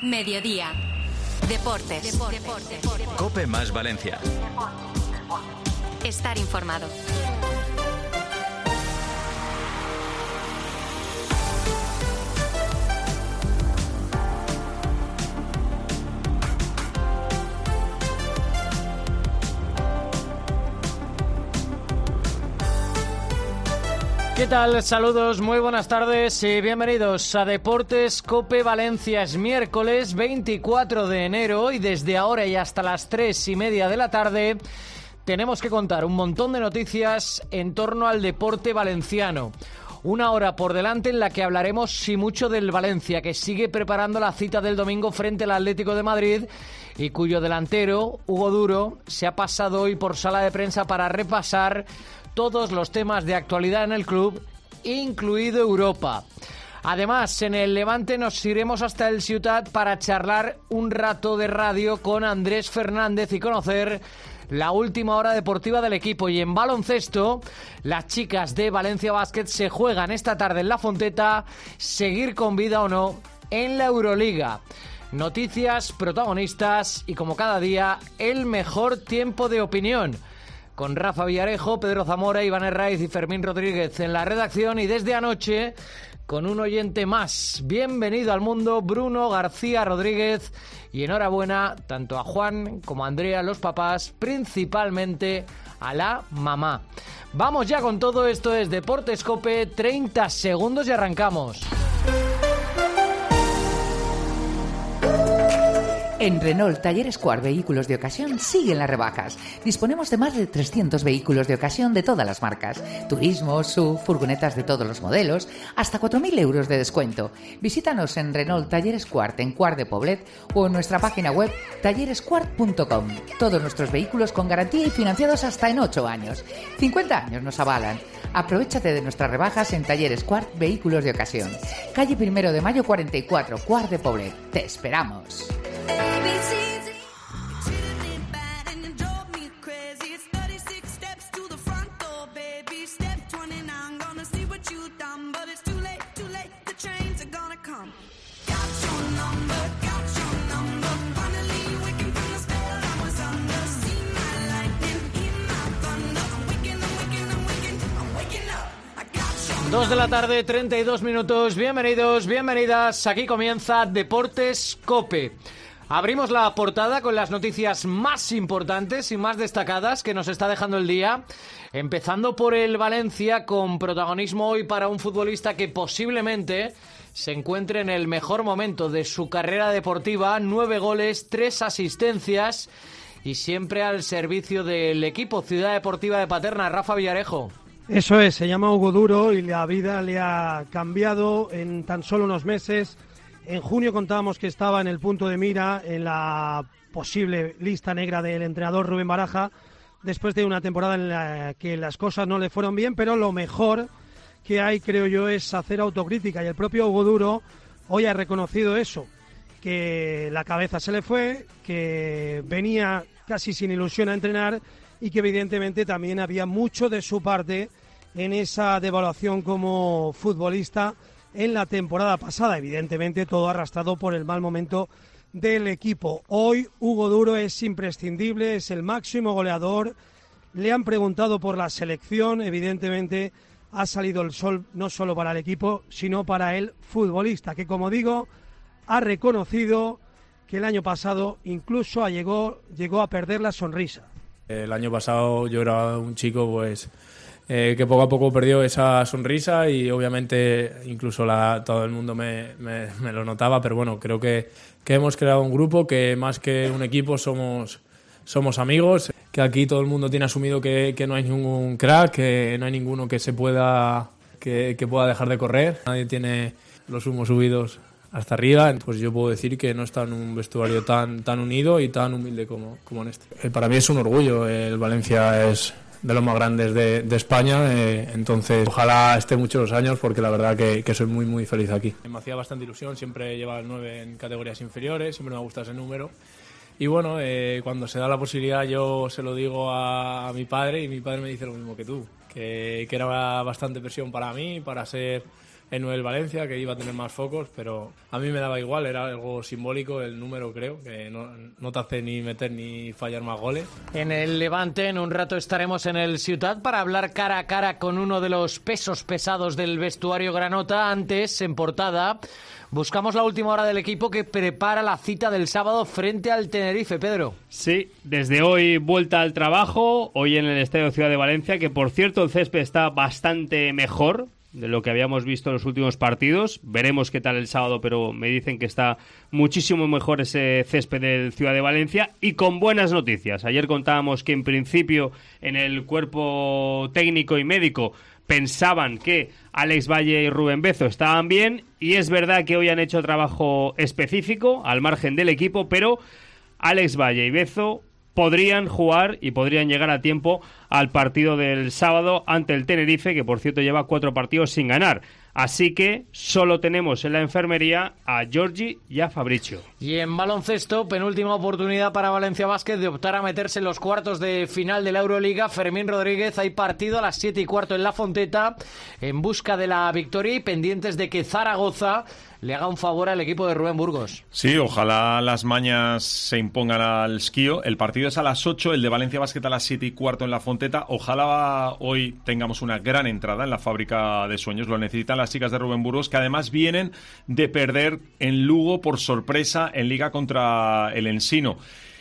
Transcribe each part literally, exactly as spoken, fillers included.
Mediodía. Deportes. Deportes. Deportes. Deportes. COPE más Valencia. Estar informado. ¿Qué tal? Saludos, muy buenas tardes y bienvenidos a Deportes COPE Valencia. Es miércoles veinticuatro de enero y desde ahora y hasta las tres y media de la tarde tenemos que contar un montón de noticias en torno al deporte valenciano. Una hora por delante en la que hablaremos sí mucho del Valencia, que sigue preparando la cita del domingo frente al Atlético de Madrid y cuyo delantero, Hugo Duro, se ha pasado hoy por sala de prensa para repasar todos los temas de actualidad en el club, incluido Europa. Además, en el Levante nos iremos hasta el Ciutat para charlar un rato de radio con Andrés Fernández y conocer la última hora deportiva del equipo. Y en baloncesto, las chicas de Valencia Basket se juegan esta tarde en La Fonteta seguir con vida o no en la Euroliga. Noticias, protagonistas y, como cada día, el mejor tiempo de opinión, con Rafa Villarejo, Pedro Zamora, Iván Herraiz y Fermín Rodríguez en la redacción, y desde anoche con un oyente más. Bienvenido al mundo, Bruno García Rodríguez, y enhorabuena tanto a Juan como a Andrea, los papás, principalmente a la mamá. Vamos ya con todo. Esto es Deportes COPE, treinta segundos y arrancamos. En Renault Talleres Quart Vehículos de Ocasión siguen las rebajas. Disponemos de más de trescientos vehículos de ocasión de todas las marcas. Turismo, S U V, furgonetas de todos los modelos, hasta cuatro mil euros de descuento. Visítanos en Renault Talleres Quart en Quart de Poblet o en nuestra página web talleres quart punto com. Todos nuestros vehículos con garantía y financiados hasta en ocho años. cincuenta años nos avalan. Aprovechate de nuestras rebajas en Talleres Quart Vehículos de Ocasión. Calle Primero de Mayo cuarenta y cuatro, Quart de Poblet. Te esperamos. Dos de la tarde, treinta y dos minutos. Bienvenidos, bienvenidas. Aquí comienza Deportes COPE. Abrimos la portada con las noticias más importantes y más destacadas que nos está dejando el día, empezando por el Valencia, con protagonismo hoy para un futbolista que posiblemente se encuentre en el mejor momento de su carrera deportiva. Nueve goles, tres asistencias y siempre al servicio del equipo. Ciudad Deportiva de Paterna. Rafa Villarejo. Eso es, se llama Hugo Duro y la vida le ha cambiado en tan solo unos meses. En junio contábamos que estaba en el punto de mira en la posible lista negra del entrenador Rubén Baraja, después de una temporada en la que las cosas no le fueron bien, pero lo mejor que hay, creo yo, es hacer autocrítica, y el propio Hugo Duro hoy ha reconocido eso, que la cabeza se le fue, que venía casi sin ilusión a entrenar y que evidentemente también había mucho de su parte en esa devaluación como futbolista en la temporada pasada, evidentemente todo arrastrado por el mal momento del equipo. Hoy Hugo Duro es imprescindible, es el máximo goleador. Le han preguntado por la selección, evidentemente ha salido el sol no solo para el equipo, sino para el futbolista, que, como digo, ha reconocido que el año pasado incluso llegó, llegó a perder la sonrisa. El año pasado yo era un chico pues eh, que poco a poco perdió esa sonrisa y obviamente incluso la, todo el mundo me, me, me lo notaba, pero bueno, creo que, que hemos creado un grupo que más que un equipo somos, somos amigos, que aquí todo el mundo tiene asumido que, que no hay ningún crack, que no hay ninguno que se pueda, que, que pueda dejar de correr, nadie tiene los humos subidos hasta arriba. Pues yo puedo decir que no está en un vestuario tan tan unido y tan humilde como, como en este. Eh, para mí es un orgullo. El Valencia es de los más grandes de, de España, eh, entonces ojalá esté muchos años, porque la verdad que, que soy muy muy feliz aquí. Me hacía bastante ilusión, siempre llevar el nueve en categorías inferiores, siempre me gusta ese número. Y bueno, eh, cuando se da la posibilidad yo se lo digo a, a mi padre, y mi padre me dice lo mismo que tú, que, que era bastante presión para mí, para ser en el Valencia, que iba a tener más focos, pero a mí me daba igual, era algo simbólico el número, creo, que no, no te hace ni meter ni fallar más goles. En el Levante, en un rato estaremos en el Ciutat para hablar cara a cara con uno de los pesos pesados del vestuario granota. Antes, en portada, buscamos la última hora del equipo que prepara la cita del sábado frente al Tenerife, Pedro. Sí, desde hoy vuelta al trabajo, hoy en el Estadio Ciudad de Valencia, que por cierto el césped está bastante mejor de lo que habíamos visto en los últimos partidos. Veremos qué tal el sábado, pero me dicen que está muchísimo mejor ese césped del Ciudad de Valencia, y con buenas noticias. Ayer contábamos que en principio en el cuerpo técnico y médico pensaban que Alex Valle y Rubén Bezo estaban bien, y es verdad que hoy han hecho trabajo específico al margen del equipo, pero Alex Valle y Bezo podrían jugar y podrían llegar a tiempo al partido del sábado ante el Tenerife, que por cierto lleva cuatro partidos sin ganar. Así que solo tenemos en la enfermería a Giorgi y a Fabricio. Y en baloncesto, penúltima oportunidad para Valencia Basket de optar a meterse en los cuartos de final de la Euroliga. Fermín Rodríguez, hay partido a las siete y cuarto en La Fonteta en busca de la victoria y pendientes de que Zaragoza le haga un favor al equipo de Rubén Burgos. Sí, ojalá las mañas se impongan al esquío. El partido es a las ocho, el de Valencia Basket a las siete y cuarto en La Fonteta. Ojalá hoy tengamos una gran entrada en la fábrica de sueños. Lo necesitan las chicas de Rubén Burgos, que además vienen de perder en Lugo por sorpresa en Liga contra el Ensino.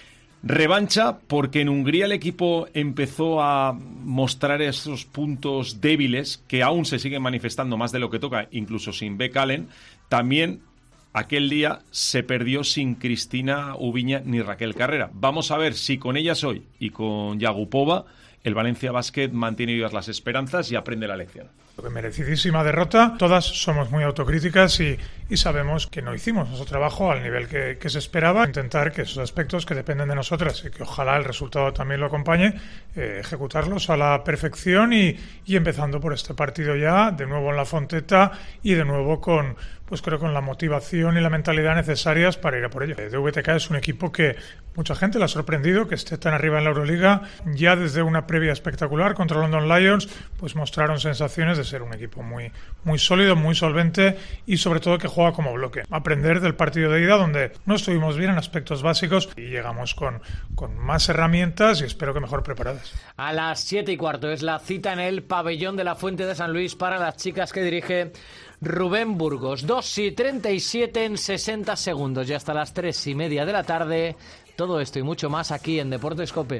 Revancha porque en Hungría el equipo empezó a mostrar esos puntos débiles que aún se siguen manifestando más de lo que toca, incluso sin Beck Allen. También aquel día se perdió sin Cristina Ubiña ni Raquel Carrera. Vamos a ver si con ellas hoy y con Yagupova el Valencia Basket mantiene vivas las esperanzas y aprende la lección. Merecidísima derrota. Todas somos muy autocríticas y, y sabemos que no hicimos nuestro trabajo al nivel que, que se esperaba. Intentar que esos aspectos que dependen de nosotras y que ojalá el resultado también lo acompañe, eh, ejecutarlos a la perfección y, y empezando por este partido ya, de nuevo en La Fonteta y de nuevo con, pues creo con la motivación y la mentalidad necesarias para ir a por ello. D V T K es un equipo que mucha gente le ha sorprendido que esté tan arriba en la Euroliga. Ya desde una previa espectacular contra London Lions, pues mostraron sensaciones de ser un equipo muy, muy sólido, muy solvente y sobre todo que juega como bloque. Aprender del partido de ida donde no estuvimos bien en aspectos básicos y llegamos con, con más herramientas y espero que mejor preparadas. A las siete y cuarto es la cita en el pabellón de la Fuente de San Luis para las chicas que dirige Rubén Burgos. dos y treinta y siete en sesenta segundos y hasta las tres y media de la tarde. Todo esto y mucho más aquí en Deportes COPE.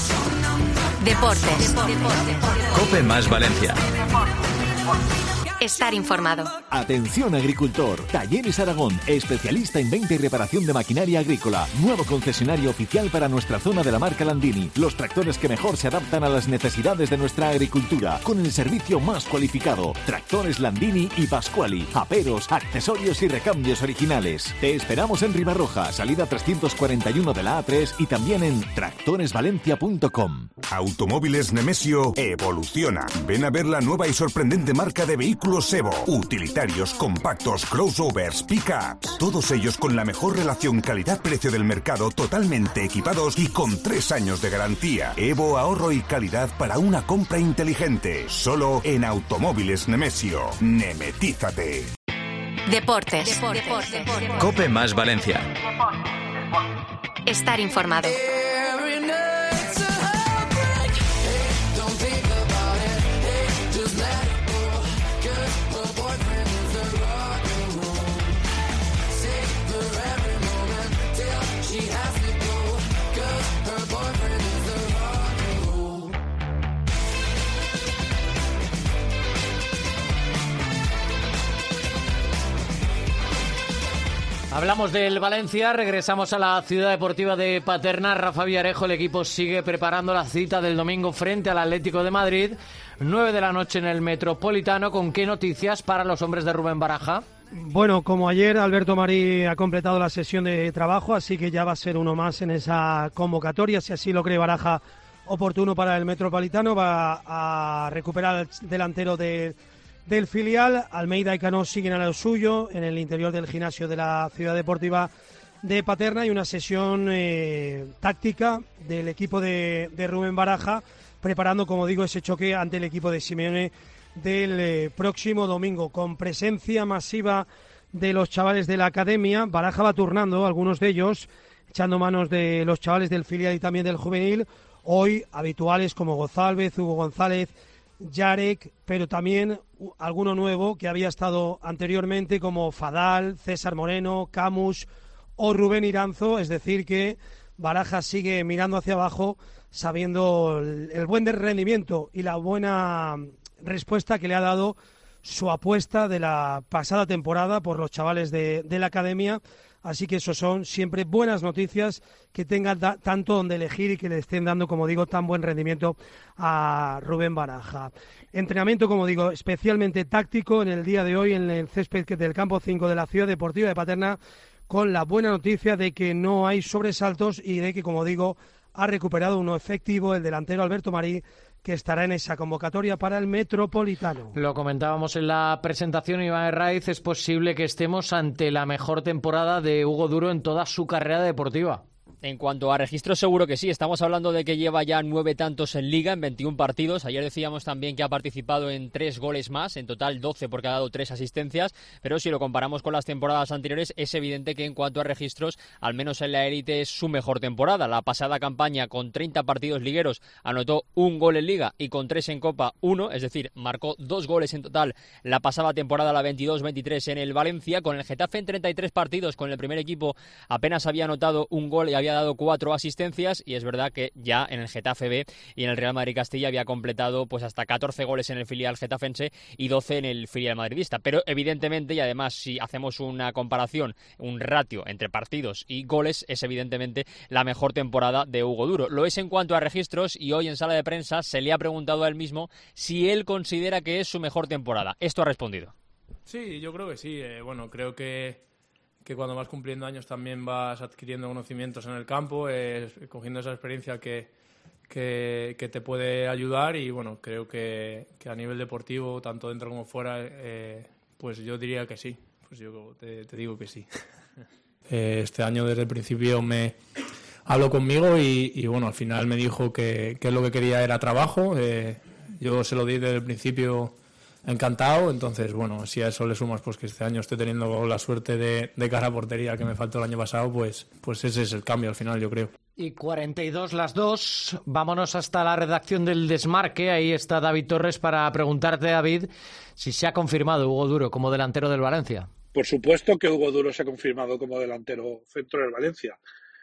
Deportes. COPE más Valencia. Estar informado. Atención agricultor. Talleres Aragón, especialista en venta y reparación de maquinaria agrícola. Nuevo concesionario oficial para nuestra zona de la marca Landini. Los tractores que mejor se adaptan a las necesidades de nuestra agricultura. Con el servicio más cualificado. Tractores Landini y Pasquali. Aperos, accesorios y recambios originales. Te esperamos en Ribarroja, salida trescientos cuarenta y uno de la A tres y también en tractores valencia punto com. Automóviles Nemesio evoluciona. Ven a ver la nueva y sorprendente marca de vehículos Evo, utilitarios, compactos, crossovers, pickups, todos ellos con la mejor relación calidad-precio del mercado, totalmente equipados y con tres años de garantía. Evo, ahorro y calidad para una compra inteligente. Solo en Automóviles Nemesio. Nemetízate. Deportes. Deportes. COPE más Valencia. Estar informado. Hablamos del Valencia, regresamos a la ciudad deportiva de Paterna. Rafa Villarejo, el equipo sigue preparando la cita del domingo frente al Atlético de Madrid. nueve de la noche en el Metropolitano. ¿Con qué noticias para los hombres de Rubén Baraja? Bueno, como ayer Alberto Marí ha completado la sesión de trabajo, así que ya va a ser uno más en esa convocatoria, si así lo cree Baraja oportuno para el Metropolitano. Va a recuperar el delantero de del filial. Almeida y Cano siguen a lo suyo en el interior del gimnasio de la ciudad deportiva de Paterna y una sesión eh, táctica del equipo de, de Rubén Baraja preparando, como digo, ese choque ante el equipo de Simeone del eh, próximo domingo, con presencia masiva de los chavales de la academia. Baraja va turnando, algunos de ellos, echando manos de los chavales del filial y también del juvenil. Hoy habituales como González, Hugo González, Yarek, pero también alguno nuevo que había estado anteriormente como Fadal, César Moreno, Camus o Rubén Iranzo. Es decir que Baraja sigue mirando hacia abajo, sabiendo el, el buen rendimiento y la buena respuesta que le ha dado su apuesta de la pasada temporada por los chavales de, de la academia. Así que eso son siempre buenas noticias, que tengan da, tanto donde elegir y que le estén dando, como digo, tan buen rendimiento a Rubén Baraja. Entrenamiento, como digo, especialmente táctico en el día de hoy en el césped del campo cinco de la Ciudad Deportiva de Paterna, con la buena noticia de que no hay sobresaltos y de que, como digo, ha recuperado uno efectivo el delantero Alberto Marí, que estará en esa convocatoria para el Metropolitano. Lo comentábamos en la presentación, Iván Herraiz, es posible que estemos ante la mejor temporada de Hugo Duro en toda su carrera deportiva. En cuanto a registros, seguro que sí. Estamos hablando de que lleva ya nueve tantos en Liga, en veintiún partidos. Ayer decíamos también que ha participado en tres goles más, en total doce porque ha dado tres asistencias. Pero si lo comparamos con las temporadas anteriores, es evidente que en cuanto a registros, al menos en la élite, es su mejor temporada. La pasada campaña, con treinta partidos ligueros, anotó un gol en Liga y con tres en Copa, uno. Es decir, marcó dos goles en total la pasada temporada, la veintidós veintitrés, en el Valencia. Con el Getafe en treinta y tres partidos, con el primer equipo, apenas había anotado un gol y había dado cuatro asistencias, y es verdad que ya en el Getafe B y en el Real Madrid Castilla había completado pues hasta catorce goles en el filial getafense y doce en el filial madridista. Pero evidentemente, y además si hacemos una comparación, un ratio entre partidos y goles, es evidentemente la mejor temporada de Hugo Duro. Lo es en cuanto a registros, y hoy en sala de prensa se le ha preguntado a él mismo si él considera que es su mejor temporada. Esto ha respondido. Sí, yo creo que sí. Eh, bueno, creo que que cuando vas cumpliendo años también vas adquiriendo conocimientos en el campo, eh, cogiendo esa experiencia que, que, que te puede ayudar, y bueno, creo que, que a nivel deportivo, tanto dentro como fuera, eh, pues yo diría que sí, pues yo te, te digo que sí. eh, este año desde el principio me habló conmigo y, y bueno, al final me dijo que, que lo que quería era trabajo, eh, yo se lo di desde el principio encantado. Entonces, bueno, si a eso le sumas pues que este año estoy teniendo la suerte de, de cara a portería que me faltó el año pasado, pues, pues ese es el cambio al final, yo creo. Y cuarenta y dos las dos, vámonos hasta la redacción del Desmarque. Ahí está David Torres para preguntarte, David, si se ha confirmado Hugo Duro como delantero del Valencia. Por supuesto que Hugo Duro se ha confirmado como delantero centro del Valencia.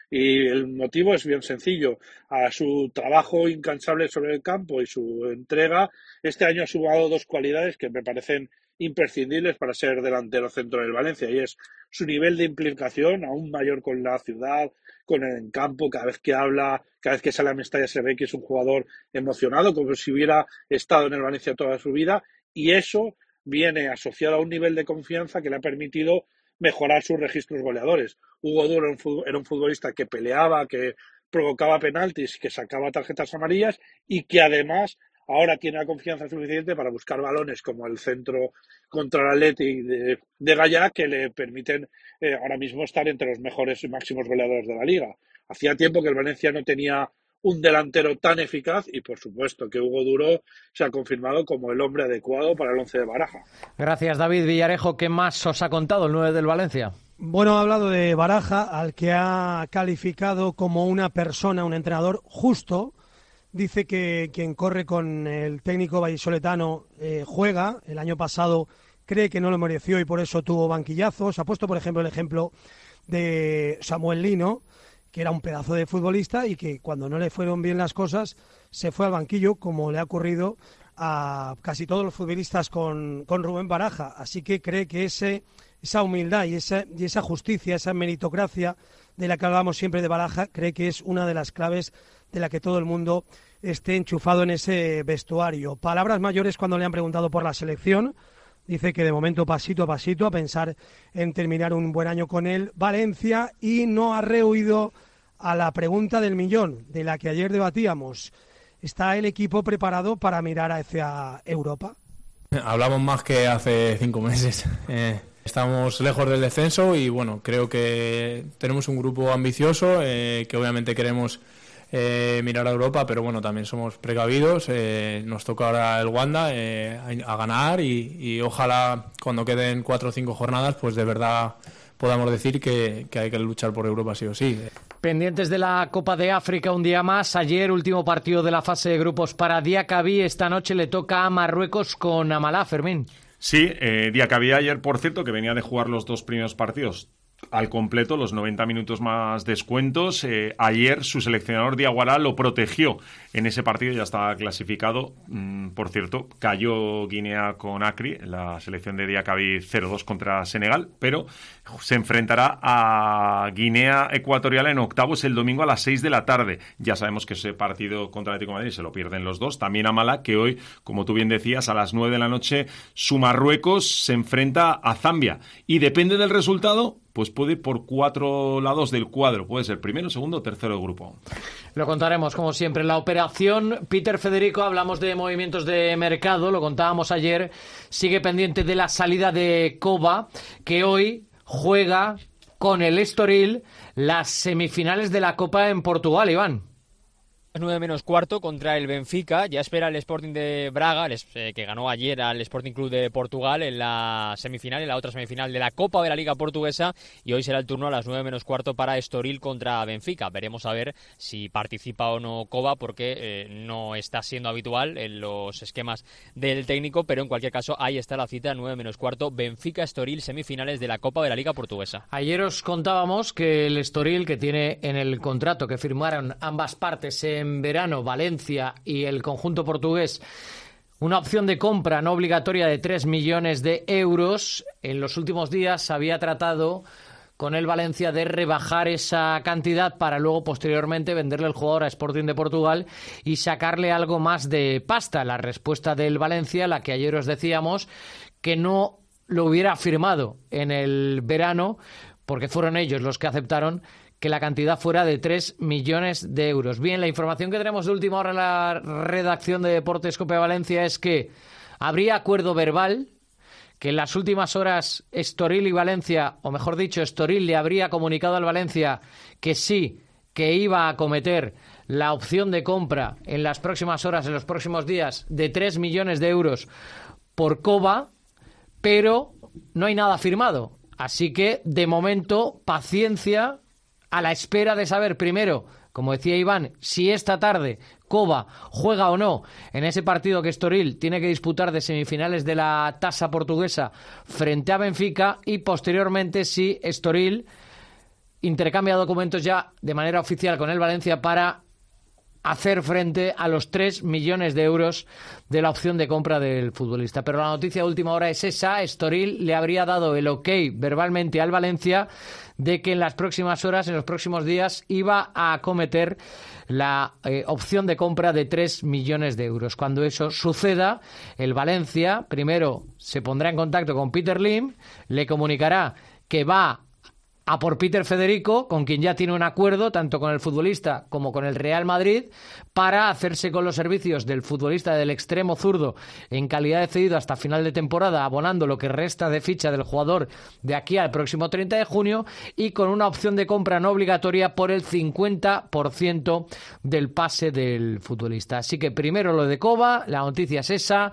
Y el motivo es bien sencillo. A su trabajo incansable sobre el campo y su entrega, este año ha sumado dos cualidades que me parecen imprescindibles para ser delantero centro del Valencia, y es su nivel de implicación aún mayor con la ciudad, con el campo. Cada vez que habla, cada vez que sale a Mestalla se ve que es un jugador emocionado, como si hubiera estado en el Valencia toda su vida, y eso viene asociado a un nivel de confianza que le ha permitido mejorar sus registros goleadores. Hugo Duro era un futbolista que peleaba, que provocaba penaltis, que sacaba tarjetas amarillas, y que además ahora tiene la confianza suficiente para buscar balones como el centro contra el Athletic de, de Gallá, que le permiten eh, ahora mismo estar entre los mejores y máximos goleadores de la Liga. Hacía tiempo que el Valencia no tenía un delantero tan eficaz, y por supuesto que Hugo Duro se ha confirmado como el hombre adecuado para el once de Baraja. Gracias, David. Villarejo, ¿qué más os ha contado el nueve del Valencia? Bueno, ha hablado de Baraja, al que ha calificado como una persona, un entrenador justo. Dice que quien corre con el técnico vallisoletano eh, juega. El año pasado cree que no lo mereció y por eso tuvo banquillazos. Ha puesto, por ejemplo, el ejemplo de Samuel Lino, que era un pedazo de futbolista y que cuando no le fueron bien las cosas se fue al banquillo, como le ha ocurrido a casi todos los futbolistas con, con Rubén Baraja. Así que cree que ese, esa humildad y esa, y esa justicia, esa meritocracia de la que hablamos siempre de Baraja, cree que es una de las claves de la que todo el mundo esté enchufado en ese vestuario. Palabras mayores cuando le han preguntado por la selección. Dice que de momento pasito a pasito, a pensar en terminar un buen año con el Valencia, y no ha rehuido a la pregunta del millón, de la que ayer debatíamos. ¿Está el equipo preparado para mirar hacia Europa? Hablamos más que hace cinco meses. Eh, estamos lejos del descenso y bueno, creo que tenemos un grupo ambicioso, eh, que obviamente queremos eh, mirar a Europa, pero bueno, también somos precavidos. Eh, nos toca ahora el Wanda eh, a, a ganar y, y ojalá cuando queden cuatro o cinco jornadas, pues de verdad podamos decir que, que hay que luchar por Europa sí o sí. Pendientes de la Copa de África un día más. Ayer, último partido de la fase de grupos para Diakabi. Esta noche le toca a Marruecos con Amalá, Fermín. Sí, eh, Diakabi ayer, por cierto, que venía de jugar los dos primeros partidos al completo, los noventa minutos más descuentos. Eh, ayer su seleccionador Diawara lo protegió en ese partido, ya estaba clasificado. Mm, por cierto, cayó Guinea con Acri, la selección de Diakabi cero dos contra Senegal, pero se enfrentará a Guinea Ecuatorial en octavos el domingo a las seis de la tarde. Ya sabemos que ese partido contra el Atlético de Madrid se lo pierden los dos. También Amalá, que hoy, como tú bien decías, a las nueve de la noche, su Marruecos se enfrenta a Zambia. Y depende del resultado, pues puede ir por cuatro lados del cuadro. Puede ser primero, segundo o tercero del grupo. Lo contaremos, como siempre. La operación Peter Federico, hablamos de movimientos de mercado, lo contábamos ayer. Sigue pendiente de la salida de Koba, que hoy juega con el Estoril las semifinales de la Copa en Portugal, Iván. nueve menos cuarto contra el Benfica. Ya espera el Sporting de Braga, eh, que ganó ayer al Sporting Club de Portugal en la semifinal, en la otra semifinal de la Copa de la Liga Portuguesa, y hoy será el turno a las nueve menos cuarto para Estoril contra Benfica. Veremos a ver si participa o no Koba, porque eh, no está siendo habitual en los esquemas del técnico, pero en cualquier caso ahí está la cita, nueve menos cuarto, Benfica-Estoril, semifinales de la Copa de la Liga Portuguesa. Ayer os contábamos que el Estoril, que tiene en el contrato que firmaron ambas partes en en verano, Valencia y el conjunto portugués, una opción de compra no obligatoria de tres millones de euros. En los últimos días había tratado con el Valencia de rebajar esa cantidad para luego posteriormente venderle el jugador a Sporting de Portugal y sacarle algo más de pasta. La respuesta del Valencia, la que ayer os decíamos, que no lo hubiera firmado en el verano, porque fueron ellos los que aceptaron que la cantidad fuera de tres millones de euros. Bien, la información que tenemos de última hora en la redacción de Deportes Cope Valencia es que habría acuerdo verbal, que en las últimas horas Estoril y Valencia, o mejor dicho, Estoril le habría comunicado al Valencia que sí, que iba a acometer la opción de compra en las próximas horas, en los próximos días, de tres millones de euros por Koba, pero no hay nada firmado. Así que, de momento, paciencia, a la espera de saber primero, como decía Iván, si esta tarde Koba juega o no en ese partido que Estoril tiene que disputar de semifinales de la tasa portuguesa frente a Benfica, y posteriormente si Estoril intercambia documentos ya de manera oficial con el Valencia para hacer frente a los tres millones de euros de la opción de compra del futbolista. Pero la noticia de última hora es esa: Estoril le habría dado el ok verbalmente al Valencia de que en las próximas horas, en los próximos días, iba a acometer la eh, opción de compra de tres millones de euros. Cuando eso suceda, el Valencia primero se pondrá en contacto con Peter Lim, le comunicará que va a por Peter Federico, con quien ya tiene un acuerdo tanto con el futbolista como con el Real Madrid, para hacerse con los servicios del futbolista del extremo zurdo en calidad de cedido hasta final de temporada, abonando lo que resta de ficha del jugador de aquí al próximo treinta de junio, y con una opción de compra no obligatoria por el cincuenta por ciento del pase del futbolista. Así que primero lo de Koba, la noticia es esa,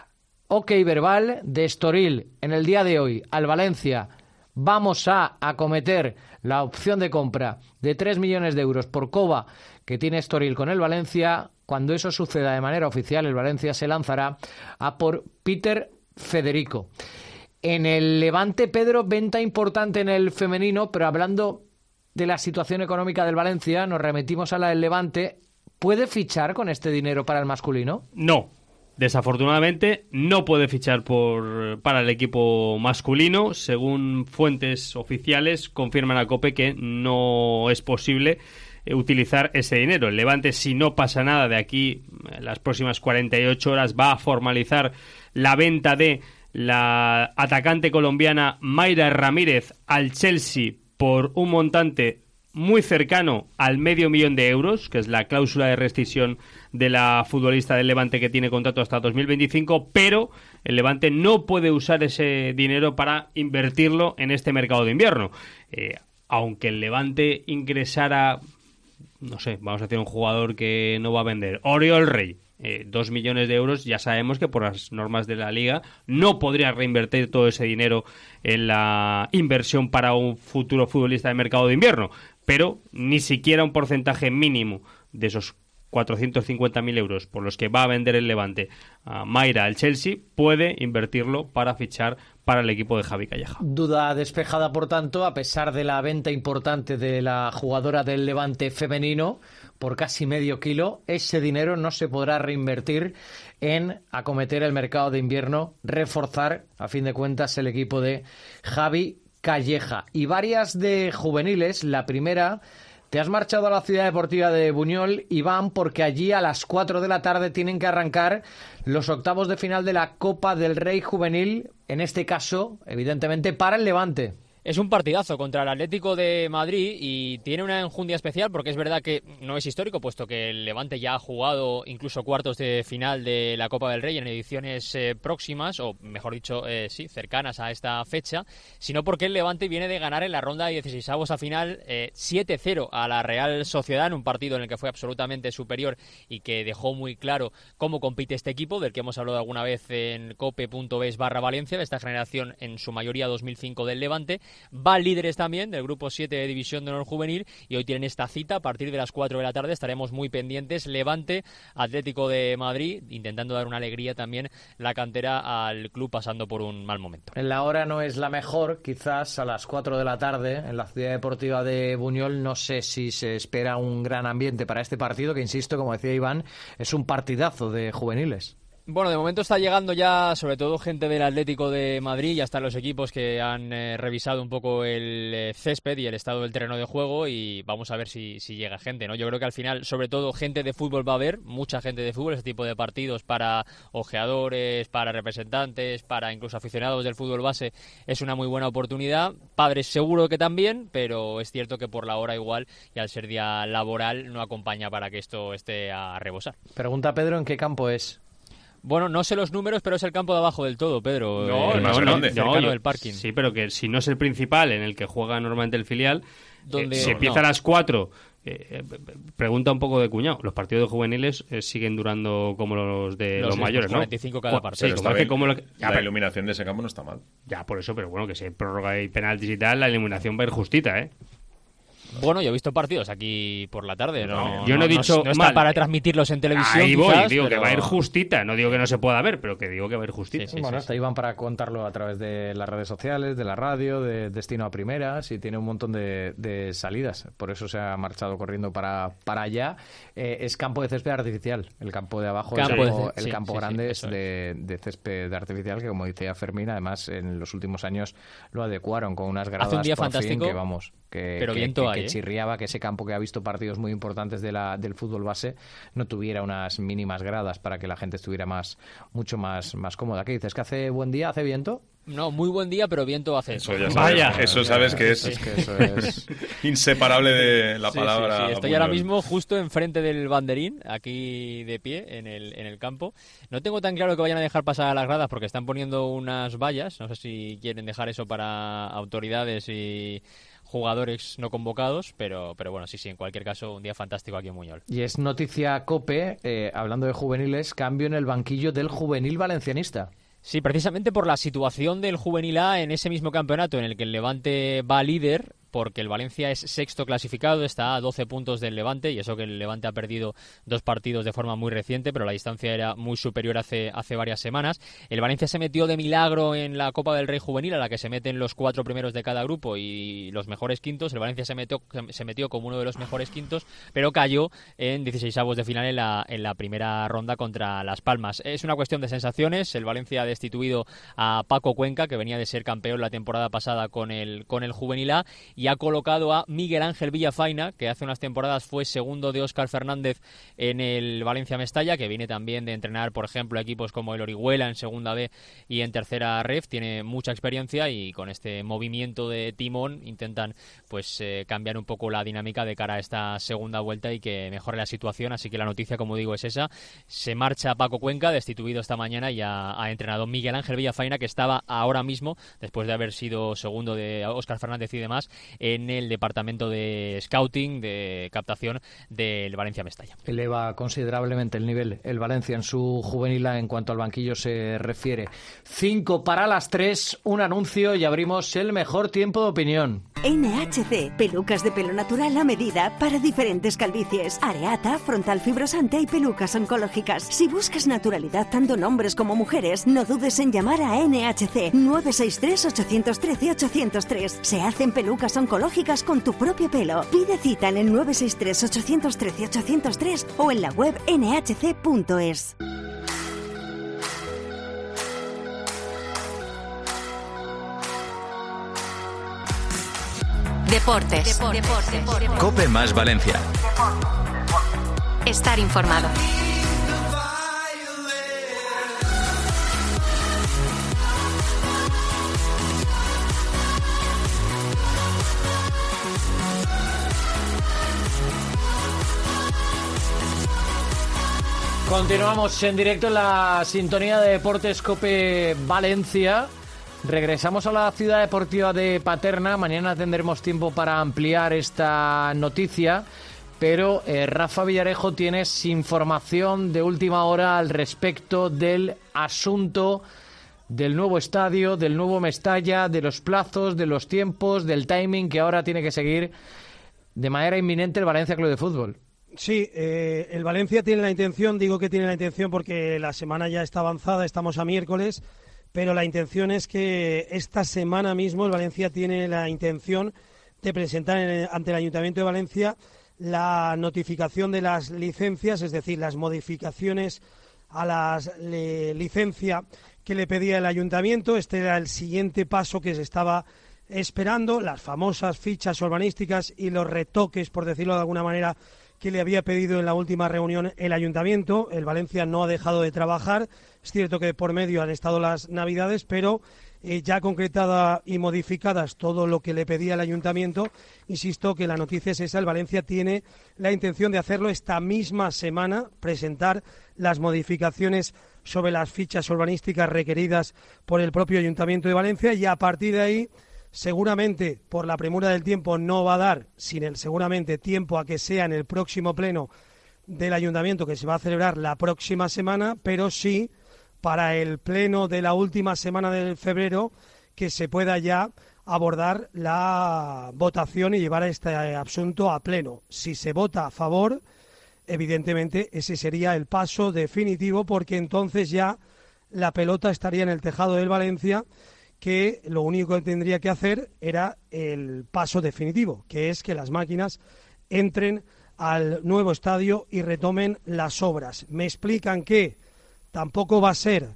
ok verbal de Estoril en el día de hoy al Valencia: vamos a acometer la opción de compra de tres millones de euros por Koba que tiene Estoril con el Valencia. Cuando eso suceda de manera oficial, el Valencia se lanzará a por Peter Federico. En el Levante, Pedro, venta importante en el femenino, pero hablando de la situación económica del Valencia, nos remitimos a la del Levante. ¿Puede fichar con este dinero para el masculino? No. Desafortunadamente no puede fichar por para el equipo masculino. Según fuentes oficiales, confirman a COPE que no es posible utilizar ese dinero. El Levante, si no pasa nada de aquí en las próximas cuarenta y ocho horas, va a formalizar la venta de la atacante colombiana Mayra Ramírez al Chelsea por un montante muy cercano al medio millón de euros, que es la cláusula de rescisión de la futbolista del Levante, que tiene contrato hasta dos mil veinticinco, pero el Levante no puede usar ese dinero para invertirlo en este mercado de invierno. Eh, aunque el Levante ingresara no sé, vamos a decir un jugador que no va a vender, Oriol Rey, eh, dos millones de euros, ya sabemos que por las normas de la Liga no podría reinvertir todo ese dinero en la inversión para un futuro futbolista de mercado de invierno, pero ni siquiera un porcentaje mínimo de esos cuatrocientos cincuenta mil euros por los que va a vender el Levante a Mayra al Chelsea puede invertirlo para fichar para el equipo de Javi Calleja. Duda despejada, por tanto, a pesar de la venta importante de la jugadora del Levante femenino por casi medio kilo, ese dinero no se podrá reinvertir en acometer el mercado de invierno, reforzar, a fin de cuentas, el equipo de Javi Calleja. Y varias de juveniles, la primera... Te has marchado a la Ciudad Deportiva de Buñol, Iván, porque allí a las cuatro de la tarde tienen que arrancar los octavos de final de la Copa del Rey Juvenil, en este caso, evidentemente, para el Levante. Es un partidazo contra el Atlético de Madrid y tiene una enjundia especial porque es verdad que no es histórico, puesto que el Levante ya ha jugado incluso cuartos de final de la Copa del Rey en ediciones eh, próximas, o mejor dicho, eh, sí, cercanas a esta fecha, sino porque el Levante viene de ganar en la ronda de dieciseisavos a final eh, siete cero a la Real Sociedad, en un partido en el que fue absolutamente superior y que dejó muy claro cómo compite este equipo, del que hemos hablado alguna vez en cope.es barra Valencia, de esta generación en su mayoría dos mil cinco del Levante. Van líderes también del grupo siete de División de Honor Juvenil y hoy tienen esta cita a partir de las cuatro de la tarde. Estaremos muy pendientes. Levante, Atlético de Madrid, intentando dar una alegría también la cantera al club pasando por un mal momento. La hora no es la mejor, quizás a las cuatro de la tarde en la Ciudad Deportiva de Buñol. No sé si se espera un gran ambiente para este partido, que insisto, como decía Iván, es un partidazo de juveniles. Bueno, de momento está llegando ya sobre todo gente del Atlético de Madrid, ya están los equipos que han eh, revisado un poco el eh, césped y el estado del terreno de juego y vamos a ver si, si llega gente, ¿no? Yo creo que al final, sobre todo gente de fútbol va a haber, mucha gente de fútbol, ese tipo de partidos para ojeadores, para representantes, para incluso aficionados del fútbol base, es una muy buena oportunidad. Padres seguro que también, pero es cierto que por la hora igual y al ser día laboral no acompaña para que esto esté a rebosar. Pregunta Pedro, ¿en qué campo es? Bueno, no sé los números, pero es el campo de abajo del todo, Pedro. No, el no, más no, grande, no, cercano yo, del parking. Sí, pero que si no es el principal en el que juega normalmente el filial, donde eh, si no, empieza no. a las cuatro, eh, pregunta un poco de cuñado. Los partidos de juveniles eh, siguen durando como los de los, los mayores, ¿no? cuarenta y cinco cada partido. Sí, Pero como, bien, como lo que, ya, la pero, iluminación de ese campo no está mal. Ya, por eso, pero bueno, que si hay prórroga y penaltis y tal, la iluminación va a ir justita, ¿eh? Bueno, yo he visto partidos aquí por la tarde. No, yo no he dicho no, no está mal. para transmitirlos en televisión. Ahí voy, quizás, digo pero... que va a ir justita. No digo que no se pueda ver, pero que digo que va a ir justita. Sí, sí, bueno, sí, está sí. Iván para contarlo a través de las redes sociales, de la radio, de Destino a Primeras, y tiene un montón de, de salidas. Por eso se ha marchado corriendo para, para allá. Eh, es campo de césped artificial. El campo de abajo, campo el campo, de, el sí, campo sí, grande sí, es de, de césped artificial, que como decía Fermín, además en los últimos años lo adecuaron con unas gradas Hace un día por fantástico, fin, que vamos, que, pero que, viento que, hay, que chirriaba, que ese campo que ha visto partidos muy importantes de la, del fútbol base no tuviera unas mínimas gradas para que la gente estuviera más mucho más, más cómoda. ¿Qué dices? ¿Que hace buen día? ¿Hace viento? No, muy buen día, pero viento hace. Eso ya sabes, Vaya. eso sabes que es, es, que eso es... inseparable de la sí, palabra. Sí, sí. Estoy Buñol. ahora mismo justo enfrente del banderín, aquí de pie, en el, en el campo. No tengo tan claro que vayan a dejar pasar a las gradas porque están poniendo unas vallas. No sé si quieren dejar eso para autoridades y jugadores no convocados, pero, pero bueno, sí, sí, en cualquier caso, un día fantástico aquí en Buñol. Y es noticia COPE, eh, hablando de juveniles, cambio en el banquillo del juvenil valencianista. Sí, precisamente por la situación del Juvenil A en ese mismo campeonato en el que el Levante va líder, porque el Valencia es sexto clasificado, está a doce puntos del Levante, y eso que el Levante ha perdido dos partidos de forma muy reciente, pero la distancia era muy superior hace, hace varias semanas. El Valencia se metió de milagro en la Copa del Rey Juvenil, a la que se meten los cuatro primeros de cada grupo y los mejores quintos. El Valencia se metió, se metió como uno de los mejores quintos, pero cayó en dieciseisavos de final en la, en la primera ronda contra Las Palmas. Es una cuestión de sensaciones. El Valencia ha destituido a Paco Cuenca, que venía de ser campeón la temporada pasada con el, con el Juvenil A, y ha colocado a Miguel Ángel Villafaina, que hace unas temporadas fue segundo de Óscar Fernández en el Valencia Mestalla, que viene también de entrenar, por ejemplo, a equipos como el Orihuela en segunda B y en tercera ref. Tiene mucha experiencia y con este movimiento de timón intentan pues eh, cambiar un poco la dinámica de cara a esta segunda vuelta y que mejore la situación. Así que la noticia, como digo, es esa. Se marcha Paco Cuenca, destituido esta mañana, y ha, ha entrenado Miguel Ángel Villafaina, que estaba ahora mismo, después de haber sido segundo de Óscar Fernández y demás, en el departamento de scouting, de captación del Valencia Mestalla. Eleva considerablemente el nivel el Valencia en su juvenil en cuanto al banquillo se refiere. Cinco para las tres, un anuncio y abrimos el mejor tiempo de opinión. N H C, pelucas de pelo natural a medida para diferentes calvicies. Areata, frontal fibrosante y pelucas oncológicas. Si buscas naturalidad tanto en hombres como mujeres, no dudes en llamar a N H C nueve seis tres, ocho uno tres, ocho cero tres. Se hacen pelucas oncológicas con tu propio pelo. Pide cita en el nueve seis tres, ocho uno tres, ocho cero tres o en la web n h c punto es. Deportes. Deportes. Deportes. COPE más Valencia. Estar informado. Continuamos en directo en la sintonía de Deportes COPE Valencia. Regresamos a la ciudad deportiva de Paterna. Mañana tendremos tiempo para ampliar esta noticia, pero eh, Rafa Villarejo, tienes información de última hora al respecto del asunto del nuevo estadio, del nuevo Mestalla, de los plazos, de los tiempos, del timing que ahora tiene que seguir de manera inminente el Valencia Club de Fútbol. Sí, eh, el Valencia tiene la intención, digo que tiene la intención porque la semana ya está avanzada, estamos a miércoles, pero la intención es que esta semana mismo el Valencia tiene la intención de presentar en, ante el Ayuntamiento de Valencia la notificación de las licencias, es decir, las modificaciones a la licencia que le pedía el Ayuntamiento. Este era el siguiente paso que se estaba esperando, las famosas fichas urbanísticas y los retoques, por decirlo de alguna manera, que le había pedido en la última reunión el Ayuntamiento. El Valencia no ha dejado de trabajar. Es cierto que por medio han estado las Navidades, pero eh, ya concretada y modificadas todo lo que le pedía el Ayuntamiento. Insisto que la noticia es esa. El Valencia tiene la intención de hacerlo esta misma semana, presentar las modificaciones sobre las fichas urbanísticas requeridas por el propio Ayuntamiento de Valencia, y a partir de ahí, seguramente por la premura del tiempo no va a dar, sin el seguramente tiempo a que sea en el próximo pleno del Ayuntamiento que se va a celebrar la próxima semana, pero sí para el pleno de la última semana de febrero que se pueda ya abordar la votación y llevar a este asunto a pleno. Si se vota a favor, evidentemente ese sería el paso definitivo, porque entonces ya la pelota estaría en el tejado del Valencia, que lo único que tendría que hacer era el paso definitivo, que es que las máquinas entren al nuevo estadio y retomen las obras. Me explican que tampoco va a ser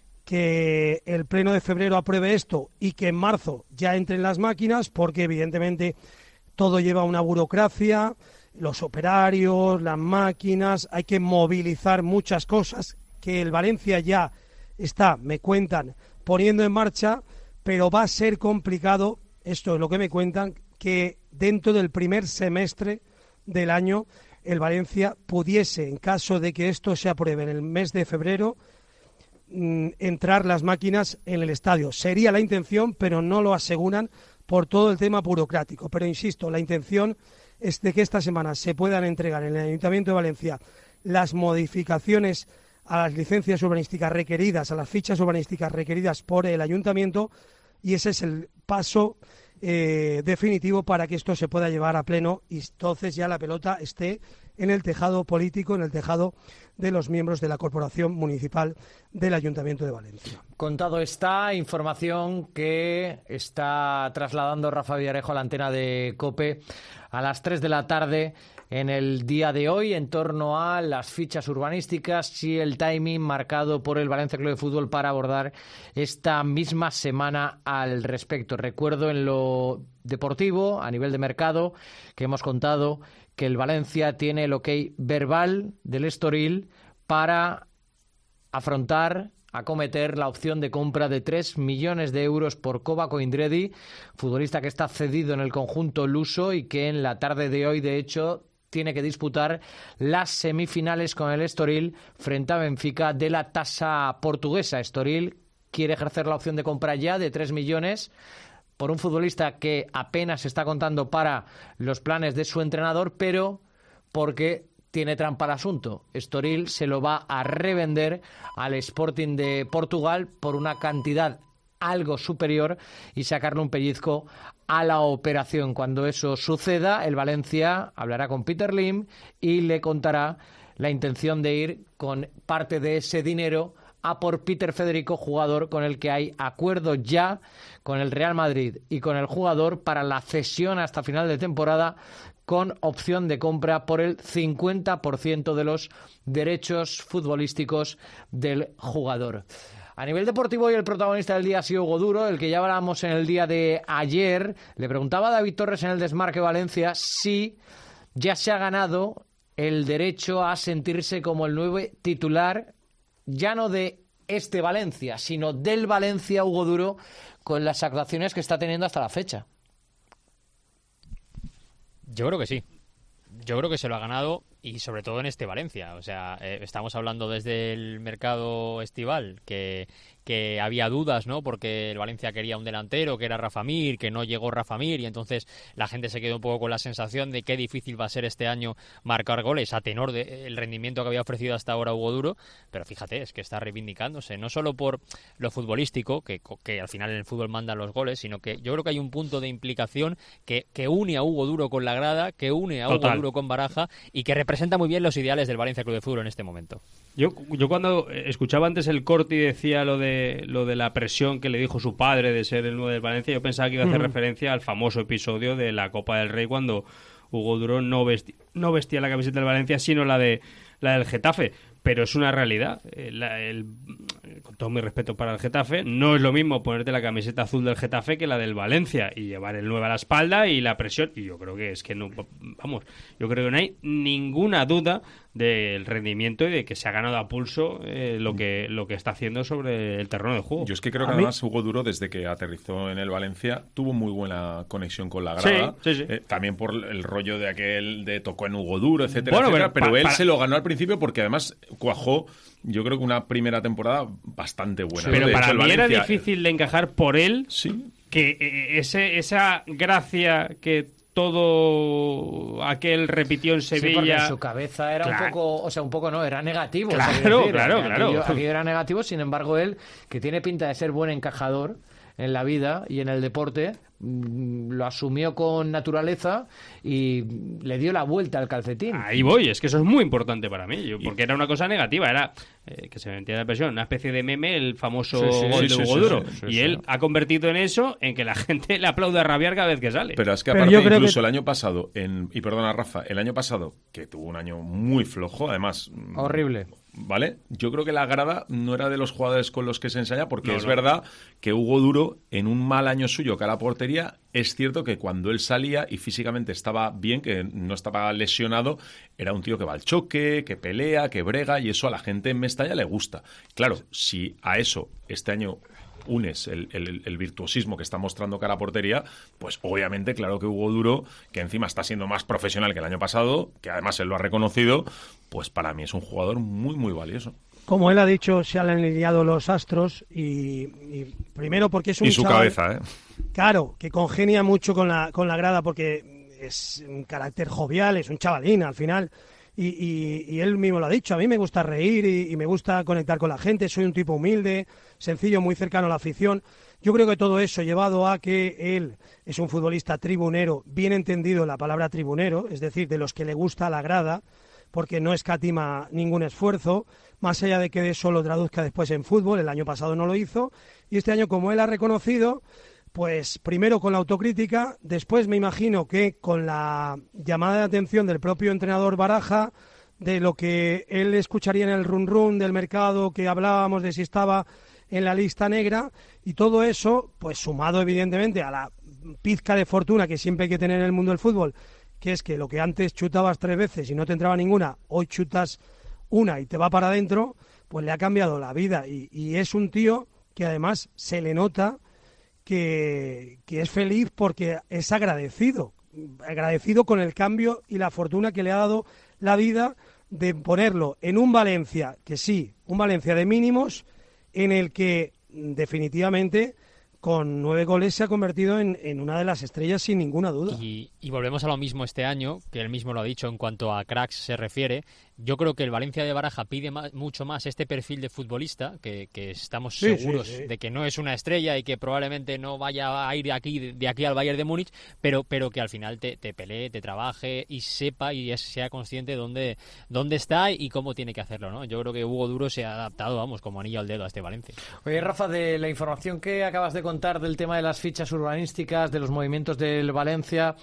que el pleno de febrero apruebe esto y que en marzo ya entren las máquinas, porque evidentemente todo lleva una burocracia, los operarios, las máquinas, hay que movilizar muchas cosas que el Valencia ya está, me cuentan, poniendo en marcha, pero va a ser complicado, esto es lo que me cuentan, que dentro del primer semestre del año el Valencia pudiese, en caso de que esto se apruebe en el mes de febrero, mm, entrar las máquinas en el estadio. Sería la intención, pero no lo aseguran por todo el tema burocrático. Pero insisto, la intención es de que esta semana se puedan entregar en el Ayuntamiento de Valencia las modificaciones a las licencias urbanísticas requeridas, a las fichas urbanísticas requeridas por el Ayuntamiento, y ese es el paso eh, definitivo para que esto se pueda llevar a pleno y entonces ya la pelota esté en el tejado político, en el tejado de los miembros de la Corporación Municipal del Ayuntamiento de Valencia. Contado está, información que está trasladando Rafa Villarejo a la antena de COPE a las tres de la tarde en el día de hoy, en torno a las fichas urbanísticas y el timing marcado por el Valencia Club de Fútbol para abordar esta misma semana al respecto. Recuerdo en lo deportivo, a nivel de mercado, que hemos contado que el Valencia tiene el ok verbal del Estoril para afrontar, acometer la opción de compra de tres millones de euros por Kovac Indredi, futbolista que está cedido en el conjunto luso y que en la tarde de hoy, de hecho, tiene que disputar las semifinales con el Estoril frente a Benfica de la tasa portuguesa. Estoril quiere ejercer la opción de compra ya de tres millones por un futbolista que apenas está contando para los planes de su entrenador, pero porque tiene trampa el asunto. Estoril se lo va a revender al Sporting de Portugal por una cantidad algo superior y sacarle un pellizco a la operación. Cuando eso suceda, el Valencia hablará con Peter Lim y le contará la intención de ir con parte de ese dinero a por Peter Federico, jugador con el que hay acuerdo ya con el Real Madrid y con el jugador para la cesión hasta final de temporada, con opción de compra por el cincuenta por ciento de los derechos futbolísticos del jugador. A nivel deportivo, hoy el protagonista del día ha sido Hugo Duro, el que ya hablábamos en el día de ayer. Le preguntaba a David Torres en el Desmarque Valencia si ya se ha ganado el derecho a sentirse como el nuevo titular, ya no de este Valencia, sino del Valencia Hugo Duro, con las actuaciones que está teniendo hasta la fecha. Yo creo que sí. Yo creo que se lo ha ganado, y sobre todo en este Valencia. O sea, eh, estamos hablando desde el mercado estival que, que había dudas, ¿no? Porque el Valencia quería un delantero, que era Rafa Mir, que no llegó Rafa Mir, y entonces la gente se quedó un poco con la sensación de qué difícil va a ser este año marcar goles a tenor del rendimiento que había ofrecido hasta ahora Hugo Duro. Pero fíjate, es que está reivindicándose, no solo por lo futbolístico, que, que al final en el fútbol mandan los goles, sino que yo creo que hay un punto de implicación que, que une a Hugo Duro con la grada, que une a Total. Hugo Duro con Baraja, y que representa muy bien los ideales del Valencia Club de Fútbol en este momento. Yo, yo cuando escuchaba antes el corte y decía lo de lo de la presión que le dijo su padre de ser el nuevo del Valencia, yo pensaba que iba a hacer Ujú. referencia al famoso episodio de la Copa del Rey cuando Hugo Duro no vestía, no vestía la camiseta del Valencia, sino la de la del Getafe. Pero es una realidad. El, el, con todo mi respeto para el Getafe, no es lo mismo ponerte la camiseta azul del Getafe que la del Valencia y llevar el nueve a la espalda y la presión. Y yo creo que es que no, vamos, yo creo que no hay ninguna duda del rendimiento y de que se ha ganado a pulso eh, lo que lo que está haciendo sobre el terreno de juego. Yo es que creo que A mí- además Hugo Duro, desde que aterrizó en el Valencia, tuvo muy buena conexión con la grada. Sí, sí, sí. Eh, también por el rollo de aquel de tocó en Hugo Duro, etcétera, Bueno, etcétera. pero Pero, pa- él para- se lo ganó al principio porque además cuajó, yo creo que una primera temporada bastante buena. Pero ¿no? De para hecho, mí el era Valencia- difícil de encajar por él que eh, ese esa gracia que todo aquel repitió en Sí, porque Sevilla. en su cabeza era Claro. un poco, o sea, un poco no, era negativo. Claro, o sea, quiero decir, claro, aquello- claro. aquello era negativo, sin embargo, él, que tiene pinta de ser buen encajador en la vida y en el deporte, mm, lo asumió con naturaleza y le dio la vuelta al calcetín. Ahí voy, es que eso es muy importante para mí, yo- porque era una cosa negativa, era eh, que se me entienda la presión, una especie de meme, el famoso Sí, sí, gol sí, de sí, Hugo sí, Duro. sí, sí, y sí. él ha convertido en eso, en que la gente le aplaude a rabiar cada vez que sale. Pero es que Pero aparte, yo creo incluso que- el año pasado, en, y perdona Rafa, el año pasado, que tuvo un año muy flojo, además... mm, Horrible. ¿Vale? Yo creo que la grada no era de los jugadores con los que se ensaya, porque No, es no. verdad que Hugo Duro, en un mal año suyo cara a portería, es cierto que cuando él salía y físicamente estaba bien, que no estaba lesionado, era un tío que va al choque, que pelea, que brega, y eso a la gente en Mestalla le gusta. Claro, si a eso este año unes el, el- el virtuosismo que está mostrando cara a portería, pues obviamente, claro que Hugo Duro, que encima está siendo más profesional que el año pasado, que además él lo ha reconocido, pues para mí es un jugador muy, muy valioso. Como él ha dicho, se han alineado los astros y, y primero porque es un Y su chaval, cabeza, ¿eh? claro, que congenia mucho con la, con la grada porque es un carácter jovial, es un chavalín al final. Y, y- y él mismo lo ha dicho, a mí me gusta reír y, y me gusta conectar con la gente, soy un tipo humilde, sencillo, muy cercano a la afición. Yo creo que todo eso llevado a que él es un futbolista tribunero, bien entendido la palabra tribunero, es decir, de los que le gusta la grada, porque no escatima ningún esfuerzo, más allá de que eso lo traduzca después en fútbol, el año pasado no lo hizo, y este año, como él ha reconocido, pues primero con la autocrítica, después me imagino que con la llamada de atención del propio entrenador Baraja, de lo que él escucharía en el run run del mercado, que hablábamos de si estaba en la lista negra, y todo eso, pues sumado evidentemente a la pizca de fortuna que siempre hay que tener en el mundo del fútbol, que es que lo que antes chutabas tres veces y no te entraba ninguna, hoy chutas una y te va para adentro, pues le ha cambiado la vida, y, y es un tío que además se le nota que, que es feliz porque es agradecido, agradecido con el cambio y la fortuna que le ha dado la vida de ponerlo en un Valencia, que sí, un Valencia de mínimos, en el que definitivamente con nueve goles se ha convertido en, en una de las estrellas sin ninguna duda. Y, y volvemos a lo mismo este año, que él mismo lo ha dicho en cuanto a cracks se refiere. Yo creo que el Valencia de Baraja pide más, mucho más este perfil de futbolista, que, que estamos Sí, seguros sí, sí. de que no es una estrella y que probablemente no vaya a ir de aquí, de aquí al Bayern de Múnich, pero, pero que al final te, te pelee, te trabaje y sepa y es, sea consciente de dónde, dónde está y cómo tiene que hacerlo, ¿no? Yo creo que Hugo Duro se ha adaptado, vamos, como anillo al dedo a este Valencia. Oye, Rafa, de la información que acabas de contar del tema de las fichas urbanísticas, de los movimientos del Valencia,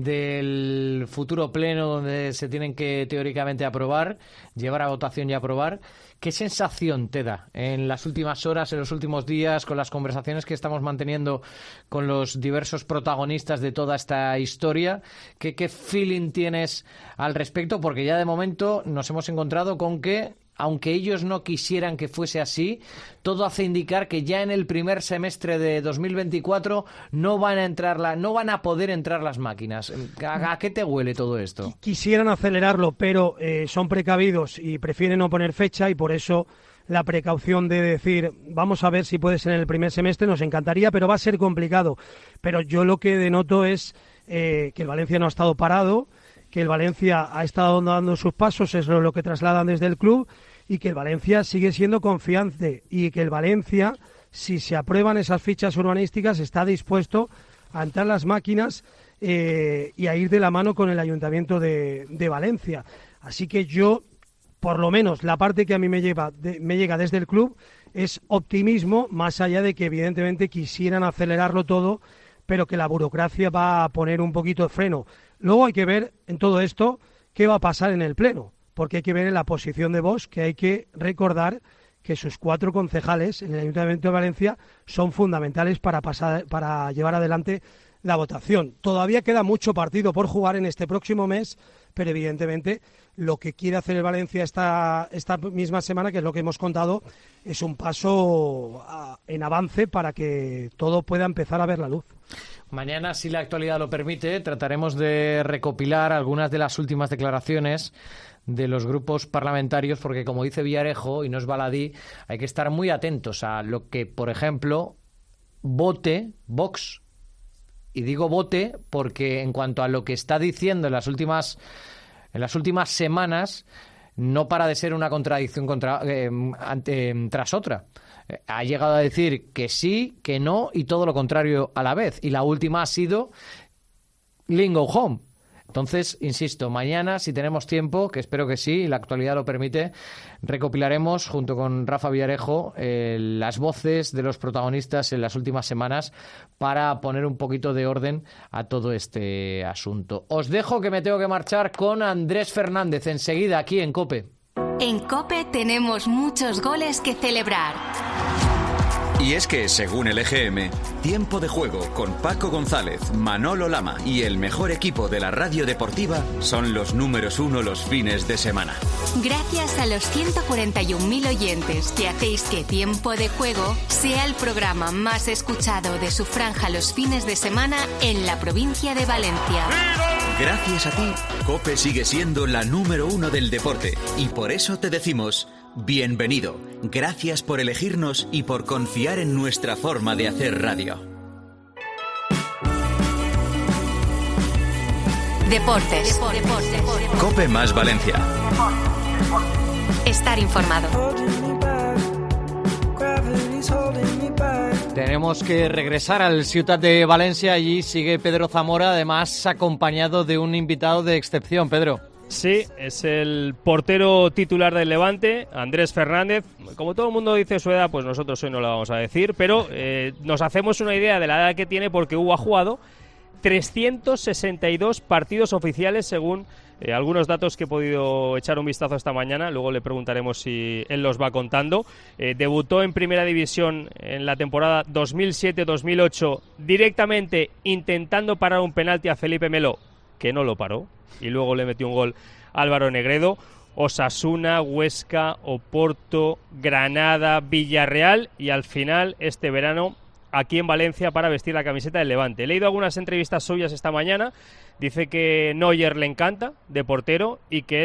del futuro pleno donde se tienen que teóricamente aprobar, llevar a votación y aprobar, ¿qué sensación te da en las últimas horas, en los últimos días, con las conversaciones que estamos manteniendo con los diversos protagonistas de toda esta historia? ¿Qué, qué feeling tienes al respecto? Porque ya de momento nos hemos encontrado con que, aunque ellos no quisieran que fuese así, todo hace indicar que ya en el primer semestre de dos mil veinticuatro no van a entrar la, no van a poder entrar las máquinas. ¿A, a qué te huele todo esto? Quisieran acelerarlo, pero eh, son precavidos y prefieren no poner fecha, y por eso la precaución de decir vamos a ver si puede ser en el primer semestre. Nos encantaría, pero va a ser complicado. Pero yo lo que denoto es eh, que el Valencia no ha estado parado, que el Valencia ha estado dando sus pasos, es lo que trasladan desde el club, y que el Valencia sigue siendo confiante, y que el Valencia, si se aprueban esas fichas urbanísticas, está dispuesto a entrar las máquinas eh, y a ir de la mano con el Ayuntamiento de, de Valencia. Así que yo, por lo menos la parte que a mí me, lleva, de, me llega desde el club, es optimismo, más allá de que evidentemente quisieran acelerarlo todo, pero que la burocracia va a poner un poquito de freno. Luego hay que ver en todo esto qué va a pasar en el Pleno, porque hay que ver en la posición de Vox, que hay que recordar que sus cuatro concejales en el Ayuntamiento de Valencia son fundamentales para pasar, para llevar adelante la votación. Todavía queda mucho partido por jugar en este próximo mes, pero evidentemente lo que quiere hacer el Valencia esta, esta misma semana, que es lo que hemos contado, es un paso a, en avance para que todo pueda empezar a ver la luz. Mañana, si la actualidad lo permite, trataremos de recopilar algunas de las últimas declaraciones de los grupos parlamentarios, porque como dice Villarejo, y no es baladí, hay que estar muy atentos a lo que, por ejemplo, vote Vox. Y digo vote porque en cuanto a lo que está diciendo en las últimas, en las últimas semanas, no para de ser una contradicción contra, eh, ante, tras otra. Eh, ha llegado a decir que sí, que no y todo lo contrario a la vez. Y la última ha sido Lin Go Home. Entonces, insisto, mañana, si tenemos tiempo, que espero que sí, y la actualidad lo permite, recopilaremos, junto con Rafa Villarejo, eh, las voces de los protagonistas en las últimas semanas para poner un poquito de orden a todo este asunto. Os dejo, que me tengo que marchar con Andrés Fernández enseguida aquí en COPE. En COPE tenemos muchos goles que celebrar. Y es que, según el E G M, Tiempo de Juego con Paco González, Manolo Lama y el mejor equipo de la radio deportiva son los números uno los fines de semana. Gracias a los ciento cuarenta y un mil oyentes que hacéis que Tiempo de Juego sea el programa más escuchado de su franja los fines de semana en la provincia de Valencia. Gracias a ti, COPE sigue siendo la número uno del deporte, y por eso te decimos: bienvenido, gracias por elegirnos y por confiar en nuestra forma de hacer radio. Deportes. Deportes. COPE más Valencia. Estar informado. Tenemos que regresar al Ciutat de Valencia. Allí sigue Pedro Zamora, además acompañado de un invitado de excepción. Pedro. Sí, es el portero titular del Levante, Andrés Fernández. Como todo el mundo dice su edad, pues nosotros hoy no la vamos a decir, pero eh, nos hacemos una idea de la edad que tiene, porque Hugo ha jugado trescientos sesenta y dos partidos oficiales, según eh, algunos datos que he podido echar un vistazo esta mañana. Luego le preguntaremos si él los va contando. Eh, debutó en Primera División en la temporada dos mil siete dos mil ocho, directamente intentando parar un penalti a Felipe Melo, que no lo paró, y luego le metió un gol Álvaro Negredo. Osasuna, Huesca, Oporto, Granada, Villarreal, y al final este verano aquí en Valencia para vestir la camiseta del Levante. He leído algunas entrevistas suyas esta mañana. Dice que Neuer le encanta de portero y que él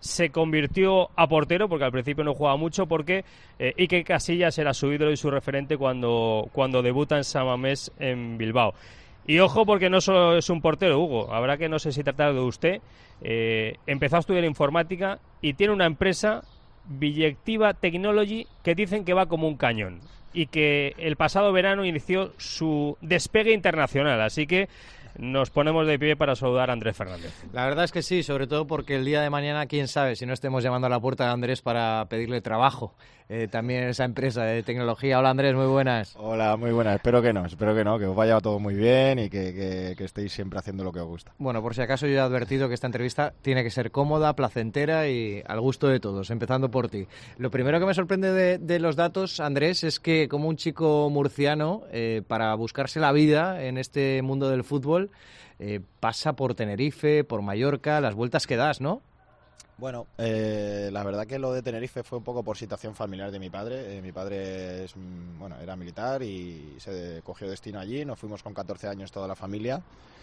se convirtió a portero, porque al principio no jugaba mucho, porque eh, Iker Casillas era su ídolo y su referente cuando, cuando debuta en San Mamés en Bilbao. Y ojo, porque no solo es un portero, Hugo, habrá que, no sé si tratar de usted, eh, empezó a estudiar informática y tiene una empresa, Billectiva Technology, que dicen que va como un cañón y que el pasado verano inició su despegue internacional, así que nos ponemos de pie para saludar a Andrés Fernández. La verdad es que sí, sobre todo porque el día de mañana, quién sabe, si no estemos llamando a la puerta de Andrés para pedirle trabajo, eh, también en esa empresa de tecnología. Hola Andrés, muy buenas. Hola, muy buenas, espero que no, espero que no, que os vaya todo muy bien y que, que, que estéis siempre haciendo lo que os gusta. Bueno, por si acaso yo he advertido que esta entrevista tiene que ser cómoda, placentera y al gusto de todos, empezando por ti. Lo primero que me sorprende de, de los datos, Andrés, es que como un chico murciano, eh, para buscarse la vida en este mundo del fútbol, Eh, pasa por Tenerife, por Mallorca, las vueltas que das, ¿no? Bueno, eh, la verdad que lo de Tenerife fue un poco por situación familiar de mi padre. Eh, mi padre es, bueno, era militar y se cogió destino allí. Nos fuimos con catorce años toda la familia.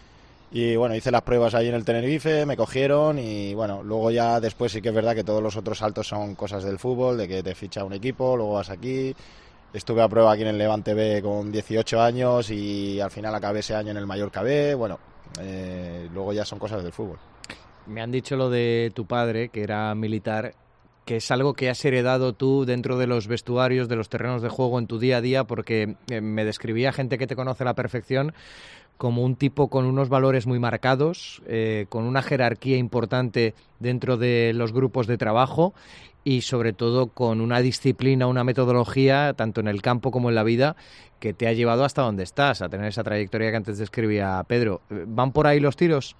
Y bueno, hice las pruebas allí en el Tenerife, me cogieron y bueno, luego ya después sí que es verdad que todos los otros saltos son cosas del fútbol, de que te ficha un equipo, luego vas aquí. Estuve a prueba aquí en el Levante B con dieciocho años y al final acabé ese año en el Mallorca B. Bueno, eh, luego ya son cosas del fútbol. Me han dicho lo de tu padre, que era militar, que es algo que has heredado tú dentro de los vestuarios, de los terrenos de juego en tu día a día, porque eh, me describía gente que te conoce a la perfección como un tipo con unos valores muy marcados, eh, con una jerarquía importante dentro de los grupos de trabajo y sobre todo con una disciplina, una metodología, tanto en el campo como en la vida, que te ha llevado hasta donde estás, a tener esa trayectoria que antes describía Pedro. ¿Van por ahí los tiros?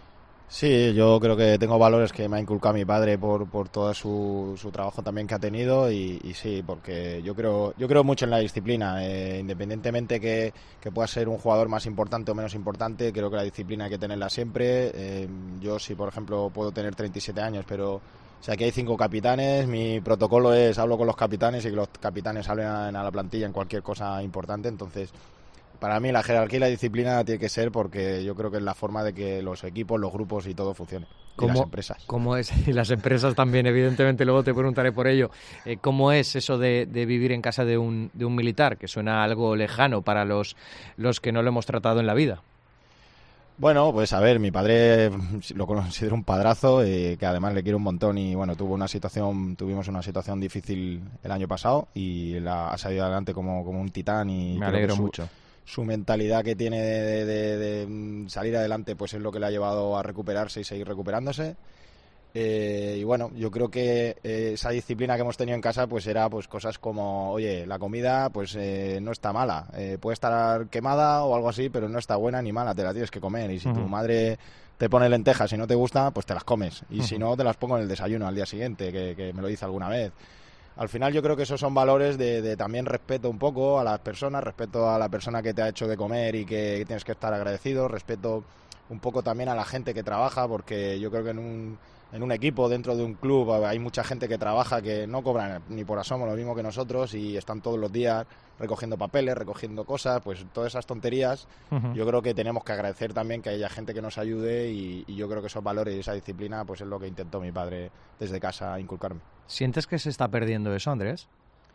Sí, yo creo que tengo valores que me ha inculcado mi padre por, por todo su, su trabajo también que ha tenido y, y sí, porque yo creo yo creo mucho en la disciplina, eh, independientemente que, que pueda ser un jugador más importante o menos importante, creo que la disciplina hay que tenerla siempre. Eh, yo sí, por ejemplo, puedo tener treinta y siete años, pero o sea, aquí hay cinco capitanes, mi protocolo es hablo con los capitanes y que los capitanes hablen a, a la plantilla en cualquier cosa importante, entonces para mí la jerarquía y la disciplina tiene que ser porque yo creo que es la forma de que los equipos, los grupos y todo funcione. Y las empresas. ¿Cómo es? Y las empresas también, evidentemente, luego te preguntaré por ello. Eh, ¿Cómo es eso de, de vivir en casa de un, de un militar? Que suena algo lejano para los, los que no lo hemos tratado en la vida. Bueno, pues a ver, mi padre lo considero un padrazo, eh, que además le quiero un montón y bueno, tuvo una situación, tuvimos una situación difícil el año pasado y la, ha salido adelante como, como un titán y me alegro su, mucho. Su mentalidad que tiene de, de, de, de salir adelante pues es lo que le ha llevado a recuperarse y seguir recuperándose. Eh, y bueno, yo creo que eh, esa disciplina que hemos tenido en casa pues era pues cosas como, oye, la comida pues eh, no está mala, eh, puede estar quemada o algo así, pero no está buena ni mala, te la tienes que comer y si uh-huh. tu madre te pone lentejas y no te gusta, pues te las comes y uh-huh. si no te las pongo en el desayuno al día siguiente, que, que me lo hice alguna vez. Al final yo creo que esos son valores de, de también respeto un poco a las personas, respeto a la persona que te ha hecho de comer y que tienes que estar agradecido, respeto un poco también a la gente que trabaja, porque yo creo que en un en un equipo, dentro de un club, hay mucha gente que trabaja que no cobran ni por asomo lo mismo que nosotros y están todos los días recogiendo papeles, recogiendo cosas, pues todas esas tonterías. Uh-huh. Yo creo que tenemos que agradecer también que haya gente que nos ayude y, y yo creo que esos valores y esa disciplina pues es lo que intentó mi padre desde casa inculcarme. ¿Sientes que se está perdiendo eso, Andrés?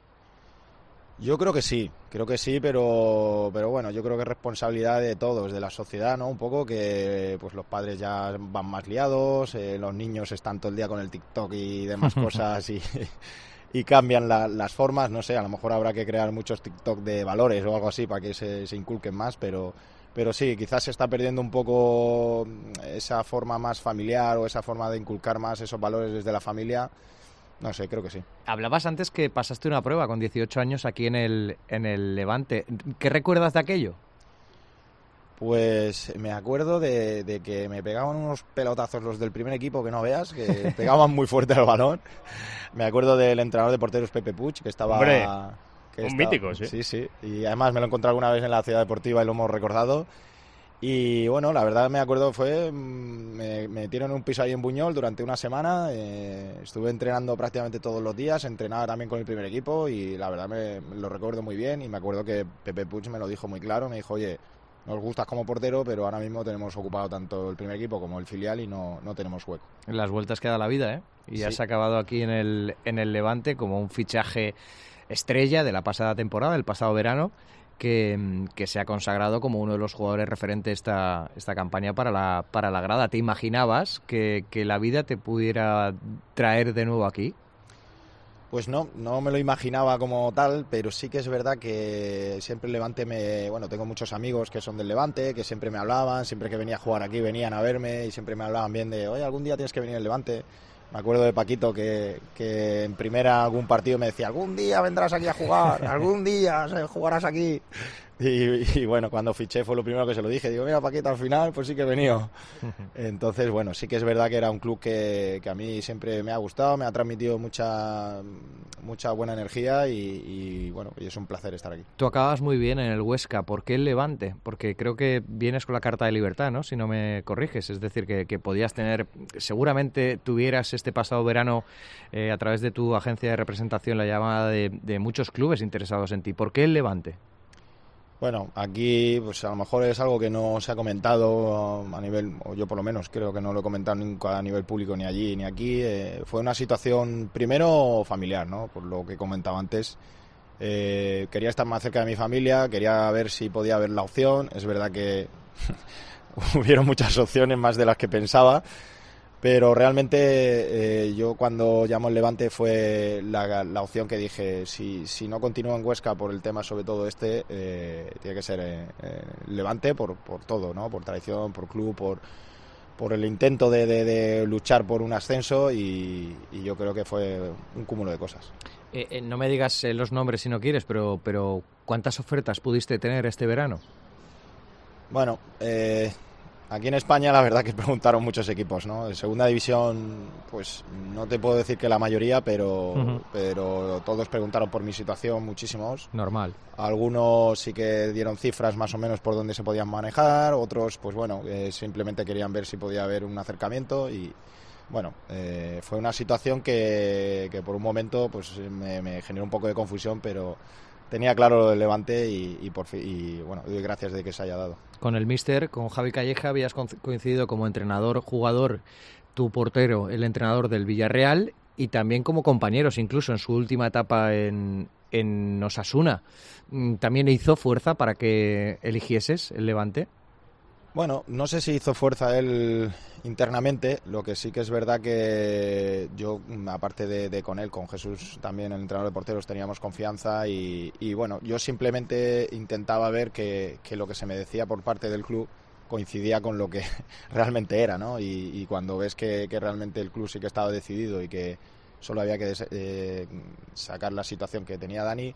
Yo creo que sí, creo que sí, pero pero bueno, yo creo que es responsabilidad de todos, de la sociedad, ¿no? Un poco que pues los padres ya van más liados, eh, los niños están todo el día con el TikTok y demás cosas y, y cambian la, las formas, no sé, a lo mejor habrá que crear muchos TikTok de valores o algo así para que se, se inculquen más, pero pero sí, quizás se está perdiendo un poco esa forma más familiar o esa forma de inculcar más esos valores desde la familia. No sé, creo que sí. Hablabas antes que pasaste una prueba con dieciocho años aquí en el, en el Levante. ¿Qué recuerdas de aquello? Pues me acuerdo de, de que me pegaban unos pelotazos los del primer equipo que no veas, que pegaban muy fuerte al balón. Me acuerdo del entrenador de porteros Pepe Puig, que estaba... Hombre, que un estaba, mítico, sí. Sí, sí. Y además me lo encontré alguna vez en la Ciudad Deportiva y lo hemos recordado. Y bueno, la verdad me acuerdo fue, me, me metieron en un piso ahí en Buñol durante una semana, eh, estuve entrenando prácticamente todos los días, entrenaba también con el primer equipo y la verdad me, me lo recuerdo muy bien y me acuerdo que Pepe Puig me lo dijo muy claro, me dijo, oye, nos gustas como portero, pero ahora mismo tenemos ocupado tanto el primer equipo como el filial y no, no tenemos hueco. Las vueltas que da la vida, ¿eh? Y sí. Has acabado aquí en el, en el Levante como un fichaje estrella de la pasada temporada, el pasado verano, que, que se ha consagrado como uno de los jugadores referentes esta, esta campaña para la, para la grada. ¿Te imaginabas que, que la vida te pudiera traer de nuevo aquí? Pues no, no me lo imaginaba como tal, pero sí que es verdad que siempre el Levante me... Bueno, tengo muchos amigos que son del Levante, que siempre me hablaban, siempre que venía a jugar aquí venían a verme y siempre me hablaban bien de, oye, algún día tienes que venir al Levante. Me acuerdo de Paquito que, que en primera algún partido me decía, algún día vendrás aquí a jugar, algún día jugarás aquí. Y, y bueno, cuando fiché fue lo primero que se lo dije. Digo, mira, Paquito, al final pues sí que he venido. Entonces, bueno, sí que es verdad que era un club que, que a mí siempre me ha gustado, me ha transmitido mucha mucha buena energía y, y bueno, y es un placer estar aquí. Tú acabas muy bien en el Huesca. ¿Por qué el Levante? Porque creo que vienes con la carta de libertad, ¿no? Si no me corriges. Es decir, que, que podías tener... Seguramente tuvieras este pasado verano eh, a través de tu agencia de representación la llamada de, de muchos clubes interesados en ti. ¿Por qué el Levante? Bueno, aquí pues a lo mejor es algo que no se ha comentado a nivel, o yo por lo menos creo que no lo he comentado nunca a nivel público ni allí ni aquí. Eh, fue una situación primero familiar, ¿no? Por lo que comentaba antes. Eh, quería estar más cerca de mi familia, quería ver si podía haber la opción. Es verdad que hubieron muchas opciones, más de las que pensaba. Pero realmente eh, yo cuando llamó el Levante fue la, la opción que dije, si, si no continúo en Huesca por el tema sobre todo este, eh, tiene que ser eh, eh, Levante por, por todo, ¿no? Por tradición, por club, por, por el intento de, de, de luchar por un ascenso y, y yo creo que fue un cúmulo de cosas. Eh, eh, no me digas eh, los nombres si no quieres, pero, pero ¿cuántas ofertas pudiste tener este verano? Bueno, eh... aquí en España la verdad que preguntaron muchos equipos, ¿no? En segunda división, pues no te puedo decir que la mayoría, pero, uh-huh. pero todos preguntaron por mi situación, muchísimos. Normal. Algunos sí que dieron cifras más o menos por dónde se podían manejar, otros pues bueno, eh, simplemente querían ver si podía haber un acercamiento y bueno, eh, fue una situación que, que por un momento pues me, me generó un poco de confusión, pero... tenía claro lo del Levante y, y, por fin, y bueno, doy gracias de que se haya dado. Con el míster, con Javi Calleja, habías coincidido como entrenador, jugador, tu portero, el entrenador del Villarreal y también como compañeros, incluso en su última etapa en, en Osasuna. ¿También hizo fuerza para que eligieses el Levante? Bueno, no sé si hizo fuerza él internamente, lo que sí que es verdad que yo, aparte de, de con él, con Jesús también, el entrenador de porteros, teníamos confianza y, y bueno, yo simplemente intentaba ver que, que lo que se me decía por parte del club coincidía con lo que realmente era, ¿no? Y, y cuando ves que, que realmente el club sí que estaba decidido y que solo había que eh, sacar la situación que tenía Dani,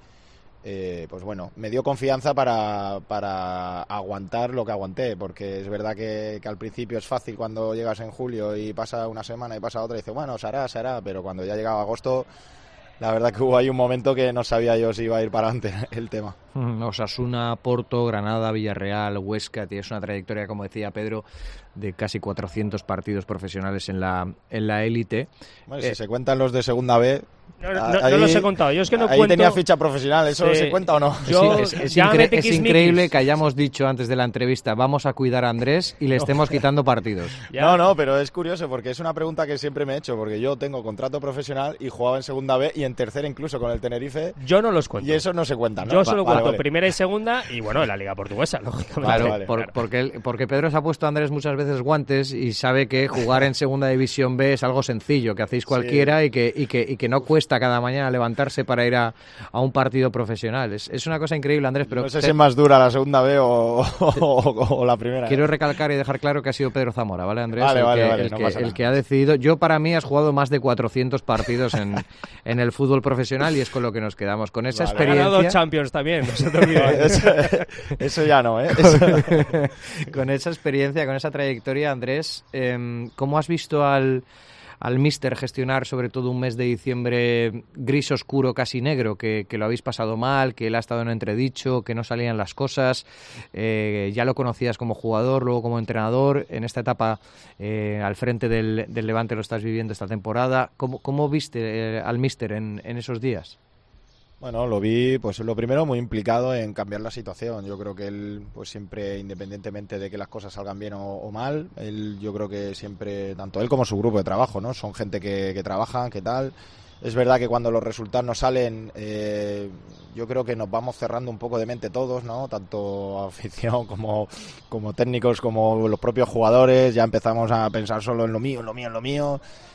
Eh, pues bueno, me dio confianza para, para aguantar lo que aguanté, porque es verdad que, que al principio es fácil cuando llegas en julio y pasa una semana y pasa otra y dices, bueno, se hará, se hará, pero cuando ya llegaba agosto, la verdad que hubo ahí un momento que no sabía yo si iba a ir para adelante el tema. Osasuna, Porto, Granada, Villarreal, Huesca, tienes una trayectoria, como decía Pedro, de casi cuatrocientos partidos profesionales en la en la élite. Bueno, eh, si se cuentan los de segunda B... No, no, ahí, no los he contado. Yo es que no ahí cuento... tenía ficha profesional, ¿eso sí. se cuenta o no? Yo, es, es, es, incre es increíble que hayamos dicho antes de la entrevista, vamos a cuidar a Andrés y le estemos no. quitando partidos. Ya. No, no, pero es curioso porque es una pregunta que siempre me he hecho, porque yo tengo contrato profesional y jugaba en segunda B y en tercera incluso con el Tenerife. Yo no los cuento. Y eso no se cuenta, ¿no? Yo solo vale, cuento vale. primera y segunda y bueno, en la Liga Portuguesa, lógicamente. Claro, vale, por, claro. Porque, porque Pedro se ha puesto a Andrés muchas veces guantes y sabe que jugar en segunda división B es algo sencillo, que hacéis cualquiera sí. y, que, y, que, y que no cuesta cada mañana levantarse para ir a, a un partido profesional. Es, es una cosa increíble, Andrés. Pero no sé te... si es más dura la segunda B o, o, o, o la primera. Quiero recalcar y dejar claro que ha sido Pedro Zamora, ¿vale, Andrés? Vale, el vale, que, vale, el, no que, pasa el nada. que ha decidido. Yo, para mí, has jugado más de cuatrocientos partidos en, en el fútbol profesional y es con lo que nos quedamos. Con esa vale. experiencia... Ha ganado dos Champions también, no se te olvide. No, eso, eso ya no, ¿eh? Eso... Con esa experiencia, con esa trayectoria, Andrés, eh, ¿cómo has visto al... al míster gestionar sobre todo un mes de diciembre gris oscuro, casi negro, que, que lo habéis pasado mal, que él ha estado en entredicho, que no salían las cosas, eh, ya lo conocías como jugador, luego como entrenador, en esta etapa eh, al frente del, del Levante lo estás viviendo esta temporada. ¿Cómo, cómo viste eh, al míster en, en esos días? Bueno, lo vi, pues lo primero, muy implicado en cambiar la situación. Yo creo que él, pues siempre, independientemente de que las cosas salgan bien o, o mal, él, yo creo que siempre, tanto él como su grupo de trabajo, ¿no? Son gente que, que trabajan, que tal. Es verdad que cuando los resultados no salen, eh, yo creo que nos vamos cerrando un poco de mente todos, ¿no? Tanto afición como, como técnicos, como los propios jugadores. Ya empezamos a pensar solo en lo mío, en lo mío, en lo mío.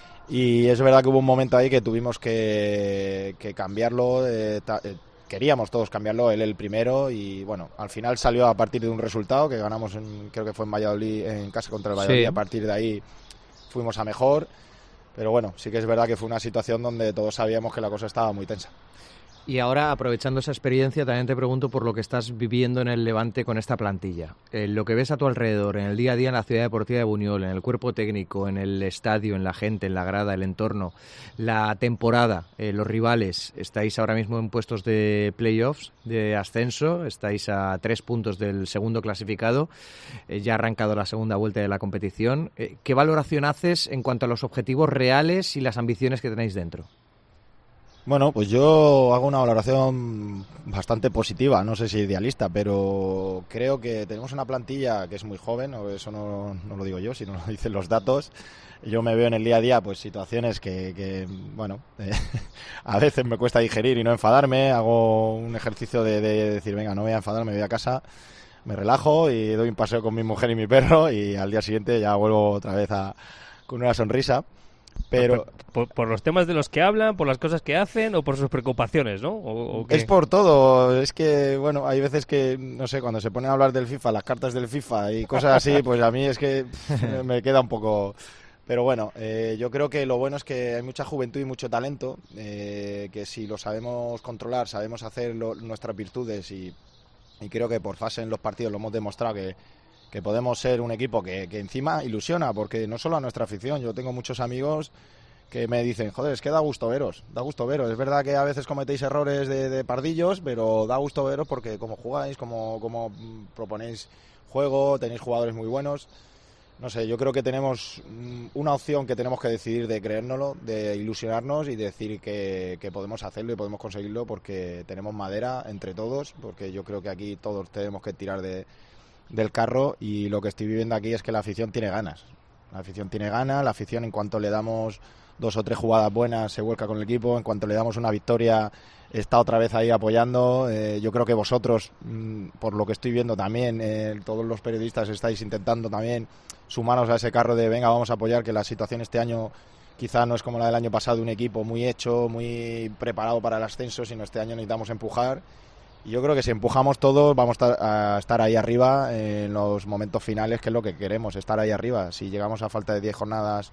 Y es verdad que hubo un momento ahí que tuvimos que, que cambiarlo, eh, ta, eh, queríamos todos cambiarlo, él el primero, y bueno, al final salió a partir de un resultado que ganamos, en, creo que fue en Valladolid, en casa contra el Valladolid, sí. A partir de ahí fuimos a mejor, pero bueno, sí que es verdad que fue una situación donde todos sabíamos que la cosa estaba muy tensa. Y ahora, aprovechando esa experiencia, también te pregunto por lo que estás viviendo en el Levante con esta plantilla. Eh, lo que ves a tu alrededor, en el día a día en la Ciudad Deportiva de Buñol, en el cuerpo técnico, en el estadio, en la gente, en la grada, el entorno, la temporada, eh, los rivales. Estáis ahora mismo en puestos de playoffs, de ascenso, estáis a tres puntos del segundo clasificado, eh, ya ha arrancado la segunda vuelta de la competición. Eh, ¿Qué valoración haces en cuanto a los objetivos reales y las ambiciones que tenéis dentro? Bueno, pues yo hago una valoración bastante positiva, no sé si idealista, pero creo que tenemos una plantilla que es muy joven, o eso no, no lo digo yo, sino lo dicen los datos. Yo me veo en el día a día pues situaciones que, que bueno, eh, a veces me cuesta digerir y no enfadarme, hago un ejercicio de, de decir, venga, no voy a enfadarme, me voy a casa, me relajo y doy un paseo con mi mujer y mi perro y al día siguiente ya vuelvo otra vez a, con una sonrisa. Pero por, por, por los temas de los que hablan, por las cosas que hacen o por sus preocupaciones, ¿no? ¿O, o qué? Es por todo. Es que, bueno, hay veces que, no sé, cuando se ponen a hablar del FIFA, las cartas del FIFA y cosas así, pues a mí es que pff, me queda un poco... Pero bueno, eh, yo creo que lo bueno es que hay mucha juventud y mucho talento, eh, que si lo sabemos controlar, sabemos hacer lo, nuestras virtudes y, y creo que por fase en los partidos lo hemos demostrado que que podemos ser un equipo que, que encima ilusiona, porque no solo a nuestra afición, yo tengo muchos amigos que me dicen, joder, es que da gusto veros, da gusto veros, es verdad que a veces cometéis errores de, de pardillos, pero da gusto veros porque como jugáis, como, como proponéis juego, tenéis jugadores muy buenos, no sé, yo creo que tenemos una opción que tenemos que decidir de creérnoslo, de ilusionarnos y decir que, que podemos hacerlo y podemos conseguirlo porque tenemos madera entre todos, porque yo creo que aquí todos tenemos que tirar de del carro y lo que estoy viviendo aquí es que la afición tiene ganas. La afición tiene ganas, la afición en cuanto le damos dos o tres jugadas buenas se vuelca con el equipo, en cuanto le damos una victoria está otra vez ahí apoyando. Eh, yo creo que vosotros, mmm, por lo que estoy viendo también, eh, todos los periodistas estáis intentando también sumaros a ese carro de venga, vamos a apoyar, que la situación este año quizá no es como la del año pasado, un equipo muy hecho, muy preparado para el ascenso, sino este año necesitamos empujar. Y yo creo que si empujamos todos vamos a estar ahí arriba en los momentos finales, que es lo que queremos, estar ahí arriba. Si llegamos a falta de diez jornadas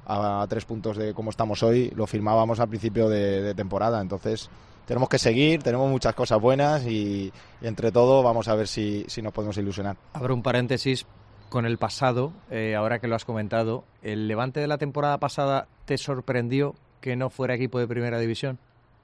a tres puntos de cómo estamos hoy, lo firmábamos al principio de, de temporada. Entonces tenemos que seguir, tenemos muchas cosas buenas y, y entre todo vamos a ver si, si nos podemos ilusionar. Abro un paréntesis con el pasado, eh, ahora que lo has comentado. ¿El Levante de la temporada pasada te sorprendió que no fuera equipo de primera división?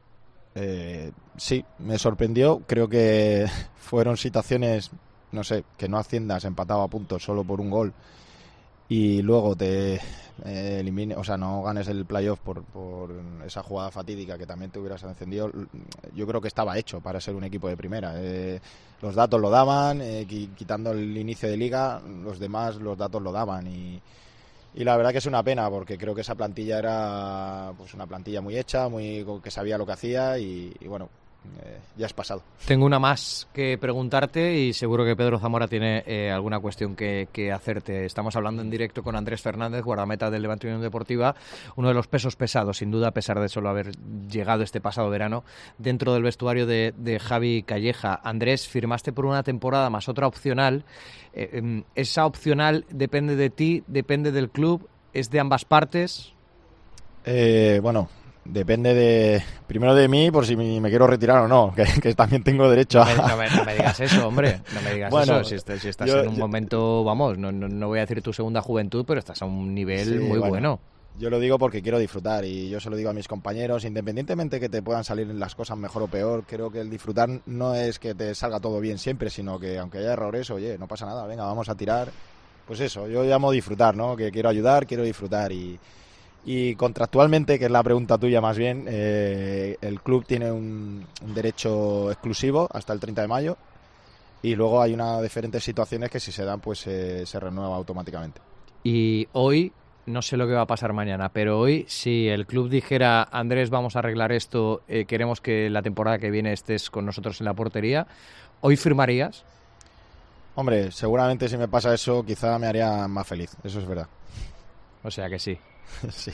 Eh, sí, me sorprendió. Creo que fueron situaciones, no sé, que no asciendas empatado a puntos solo por un gol y luego te eh, elimine, o sea, no ganes el playoff por, por esa jugada fatídica que también te hubieras encendido. Yo creo que estaba hecho para ser un equipo de primera. Eh, los datos lo daban, eh, quitando el inicio de liga, los demás los datos lo daban y Y la verdad que es una pena porque creo que esa plantilla era pues una plantilla muy hecha, muy que sabía lo que hacía y, y bueno, eh, ya es pasado. Tengo una más que preguntarte y seguro que Pedro Zamora tiene eh, alguna cuestión que, que hacerte. Estamos hablando en directo con Andrés Fernández, guardameta del Levante Unión Deportiva, uno de los pesos pesados, sin duda, a pesar de solo haber llegado este pasado verano dentro del vestuario de, de Javi Calleja. Andrés, firmaste por una temporada más otra opcional. Eh, ¿Esa opcional depende de ti, depende del club, es de ambas partes? Eh, bueno... Depende de primero de mí por si me quiero retirar o no, que, que también tengo derecho a... No me, no me, no me digas eso, hombre, no me digas bueno, eso. Si, est- si estás yo, en un yo, momento, vamos, no, no, no voy a decir tu segunda juventud, pero estás a un nivel sí, muy bueno. bueno. Yo lo digo porque quiero disfrutar y yo se lo digo a mis compañeros, independientemente que te puedan salir las cosas mejor o peor, creo que el disfrutar no es que te salga todo bien siempre, sino que aunque haya errores, oye, no pasa nada, venga, vamos a tirar. Pues eso, yo llamo disfrutar, ¿no? Que quiero ayudar, quiero disfrutar y... Y contractualmente, que es la pregunta tuya más bien, eh, el club tiene un, un derecho exclusivo hasta el treinta de mayo y luego hay unas diferentes situaciones que si se dan pues eh, se renueva automáticamente. Y hoy, no sé lo que va a pasar mañana, pero hoy si el club dijera, Andrés, vamos a arreglar esto, eh, queremos que la temporada que viene estés con nosotros en la portería, ¿hoy firmarías? Hombre, seguramente si me pasa eso quizá me haría más feliz, eso es verdad. O sea que sí. Sí.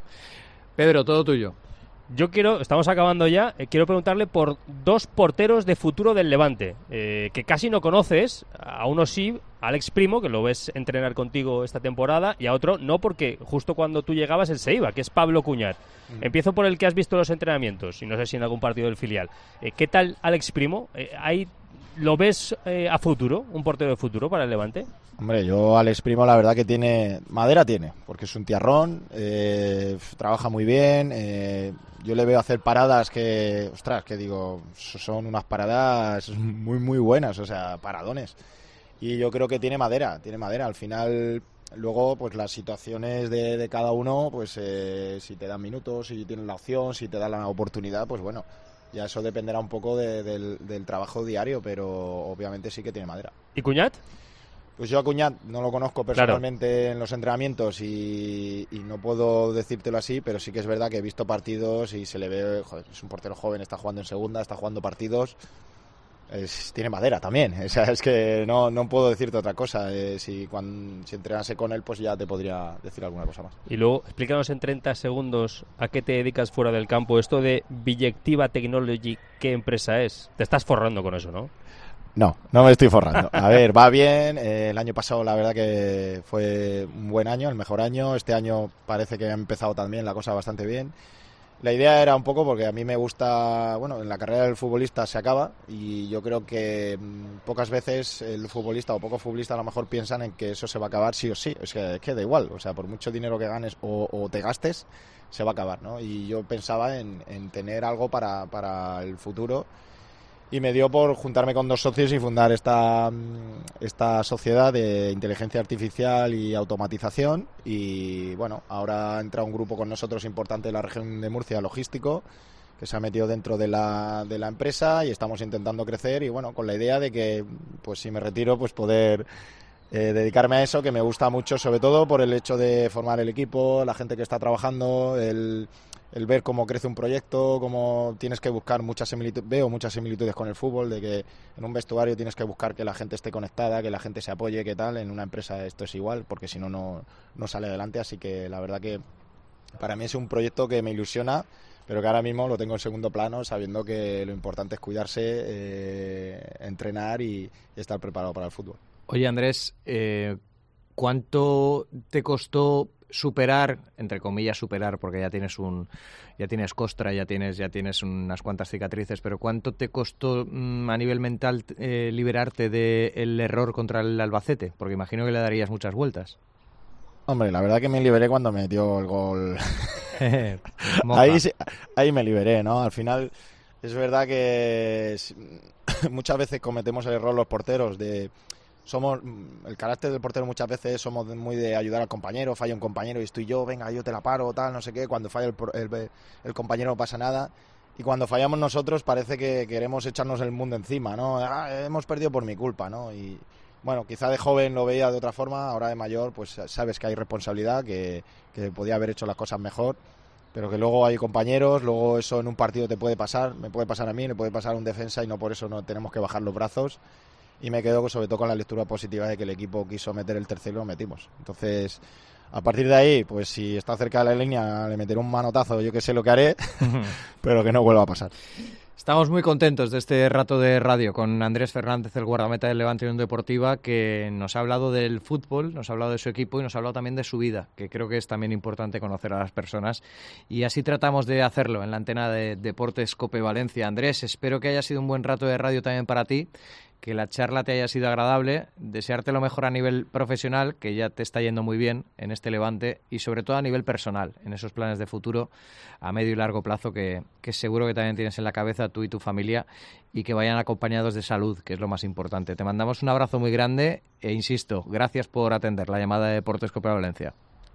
Pedro, todo tuyo. Yo quiero, estamos acabando ya, eh, quiero preguntarle por dos porteros de futuro del Levante, eh, que casi no conoces, a uno sí, Alex Primo, que lo ves entrenar contigo esta temporada, y a otro no, porque justo cuando tú llegabas él se iba, que es Pablo Cuñat. Mm. Empiezo por el que has visto en los entrenamientos, y no sé si en algún partido del filial. Eh, ¿Qué tal Alex Primo? Eh, ¿hay, ¿Lo ves eh, a futuro, un portero de futuro para el Levante? Hombre, yo Alex Primo la verdad que tiene, madera tiene, porque es un tiarrón, eh, trabaja muy bien, eh, yo le veo hacer paradas que, ostras, que digo, son unas paradas muy muy buenas, o sea, paradones. Y yo creo que tiene madera, tiene madera, al final luego pues las situaciones de, de cada uno, pues eh, si te dan minutos, si tienes la opción, si te dan la oportunidad, pues bueno, ya eso dependerá un poco de, del, del trabajo diario, pero obviamente sí que tiene madera. ¿Y Cuñat? Pues yo a Cuñat no lo conozco personalmente claro. en los entrenamientos y, y no puedo decírtelo así, pero sí que es verdad que he visto partidos y se le ve, joder, es un portero joven, está jugando en segunda, está jugando partidos, es, tiene madera también, o sea, es que no, no puedo decirte otra cosa, eh, si, cuando, si entrenase con él pues ya te podría decir alguna cosa más. Y luego explícanos en treinta segundos a qué te dedicas fuera del campo, esto de Billectiva Technology, ¿qué empresa es? Te estás forrando con eso, ¿no? No, no me estoy forrando. A ver, va bien. Eh, el año pasado la verdad que fue un buen año, el mejor año. Este año parece que ha empezado también la cosa bastante bien. La idea era un poco porque a mí me gusta, bueno, en la carrera del futbolista se acaba y yo creo que mmm, pocas veces el futbolista o pocos futbolistas a lo mejor piensan en que eso se va a acabar sí o sí. Es que, es que da igual, o sea, por mucho dinero que ganes o, o te gastes, se va a acabar, ¿no? Y yo pensaba en, en tener algo para, para el futuro. Y me dio por juntarme con dos socios y fundar esta, esta sociedad de inteligencia artificial y automatización. Y bueno, ahora entra un grupo con nosotros importante de la región de Murcia, logístico, que se ha metido dentro de la, de la empresa y estamos intentando crecer. Y bueno, con la idea de que pues si me retiro, pues poder eh, dedicarme a eso, que me gusta mucho, sobre todo por el hecho de formar el equipo, la gente que está trabajando, el... el ver cómo crece un proyecto, cómo tienes que buscar muchas similitudes, veo muchas similitudes con el fútbol, de que en un vestuario tienes que buscar que la gente esté conectada, que la gente se apoye, que tal, en una empresa esto es igual, porque si no, no sale adelante, así que la verdad que para mí es un proyecto que me ilusiona, pero que ahora mismo lo tengo en segundo plano, sabiendo que lo importante es cuidarse, eh, entrenar y, y estar preparado para el fútbol. Oye, Andrés, eh, ¿cuánto te costó superar, entre comillas superar, porque ya tienes un ya tienes costra, ya tienes ya tienes unas cuantas cicatrices, pero cuánto te costó mmm, a nivel mental eh, liberarte del error contra el Albacete? Porque imagino que le darías muchas vueltas. Hombre, la verdad que me liberé cuando me metió el gol. ahí, ahí me liberé, ¿no? Al final es verdad que muchas veces cometemos el error los porteros de somos el carácter del portero muchas veces somos muy de ayudar al compañero, falla un compañero y estoy yo, venga, yo te la paro, tal, no sé qué, cuando falla el, el, el compañero no pasa nada y cuando fallamos nosotros parece que queremos echarnos el mundo encima, ¿no? Ah, hemos perdido por mi culpa, ¿no? Y bueno, quizá de joven lo veía de otra forma, ahora de mayor pues sabes que hay responsabilidad, que, que podía haber hecho las cosas mejor, pero que luego hay compañeros, luego eso en un partido te puede pasar, me puede pasar a mí, me puede pasar a un defensa y no por eso no tenemos que bajar los brazos. Y me quedo sobre todo con la lectura positiva de que el equipo quiso meter el tercero y lo metimos. Entonces, a partir de ahí, pues si está cerca de la línea, le meteré un manotazo, yo que sé lo que haré, pero que no vuelva a pasar. Estamos muy contentos de este rato de radio con Andrés Fernández, el guardameta del Levante Unión Deportiva, que nos ha hablado del fútbol, nos ha hablado de su equipo y nos ha hablado también de su vida, que creo que es también importante conocer a las personas. Y así tratamos de hacerlo en la antena de Deportes COPE Valencia. Andrés, espero que haya sido un buen rato de radio también para ti, que la charla te haya sido agradable, desearte lo mejor a nivel profesional, que ya te está yendo muy bien en este Levante, y sobre todo a nivel personal, en esos planes de futuro a medio y largo plazo que, que seguro que también tienes en la cabeza tú y tu familia, y que vayan acompañados de salud, que es lo más importante. Te mandamos un abrazo muy grande e insisto, gracias por atender la llamada de Deportes COPE Valencia.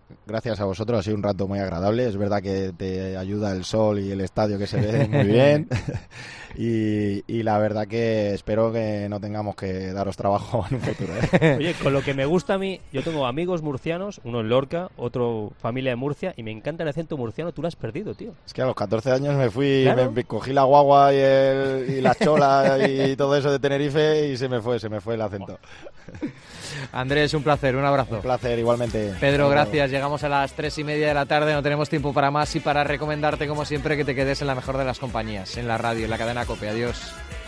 gracias a vosotros, ha sido un rato muy agradable. Es verdad que te ayuda el sol y el estadio, que se ve muy bien. y, y la verdad que espero que no tengamos que daros trabajo en un futuro, ¿eh? Oye, con lo que me gusta a mí, yo tengo amigos murcianos, uno en Lorca, otro familia de Murcia, y me encanta el acento murciano. Tú lo has perdido, tío. Es que a los catorce años me fui, ¿Claro? me cogí la guagua y, el, y la chola y todo eso de Tenerife y se me fue, se me fue el acento. Andrés, un placer, un abrazo. Un placer, igualmente. Pedro, gracias. Llegamos a las tres y media de la tarde, no tenemos tiempo para más y para recomendarte, como siempre, que te quedes en la mejor de las compañías, en la radio, en la cadena COPE. Adiós.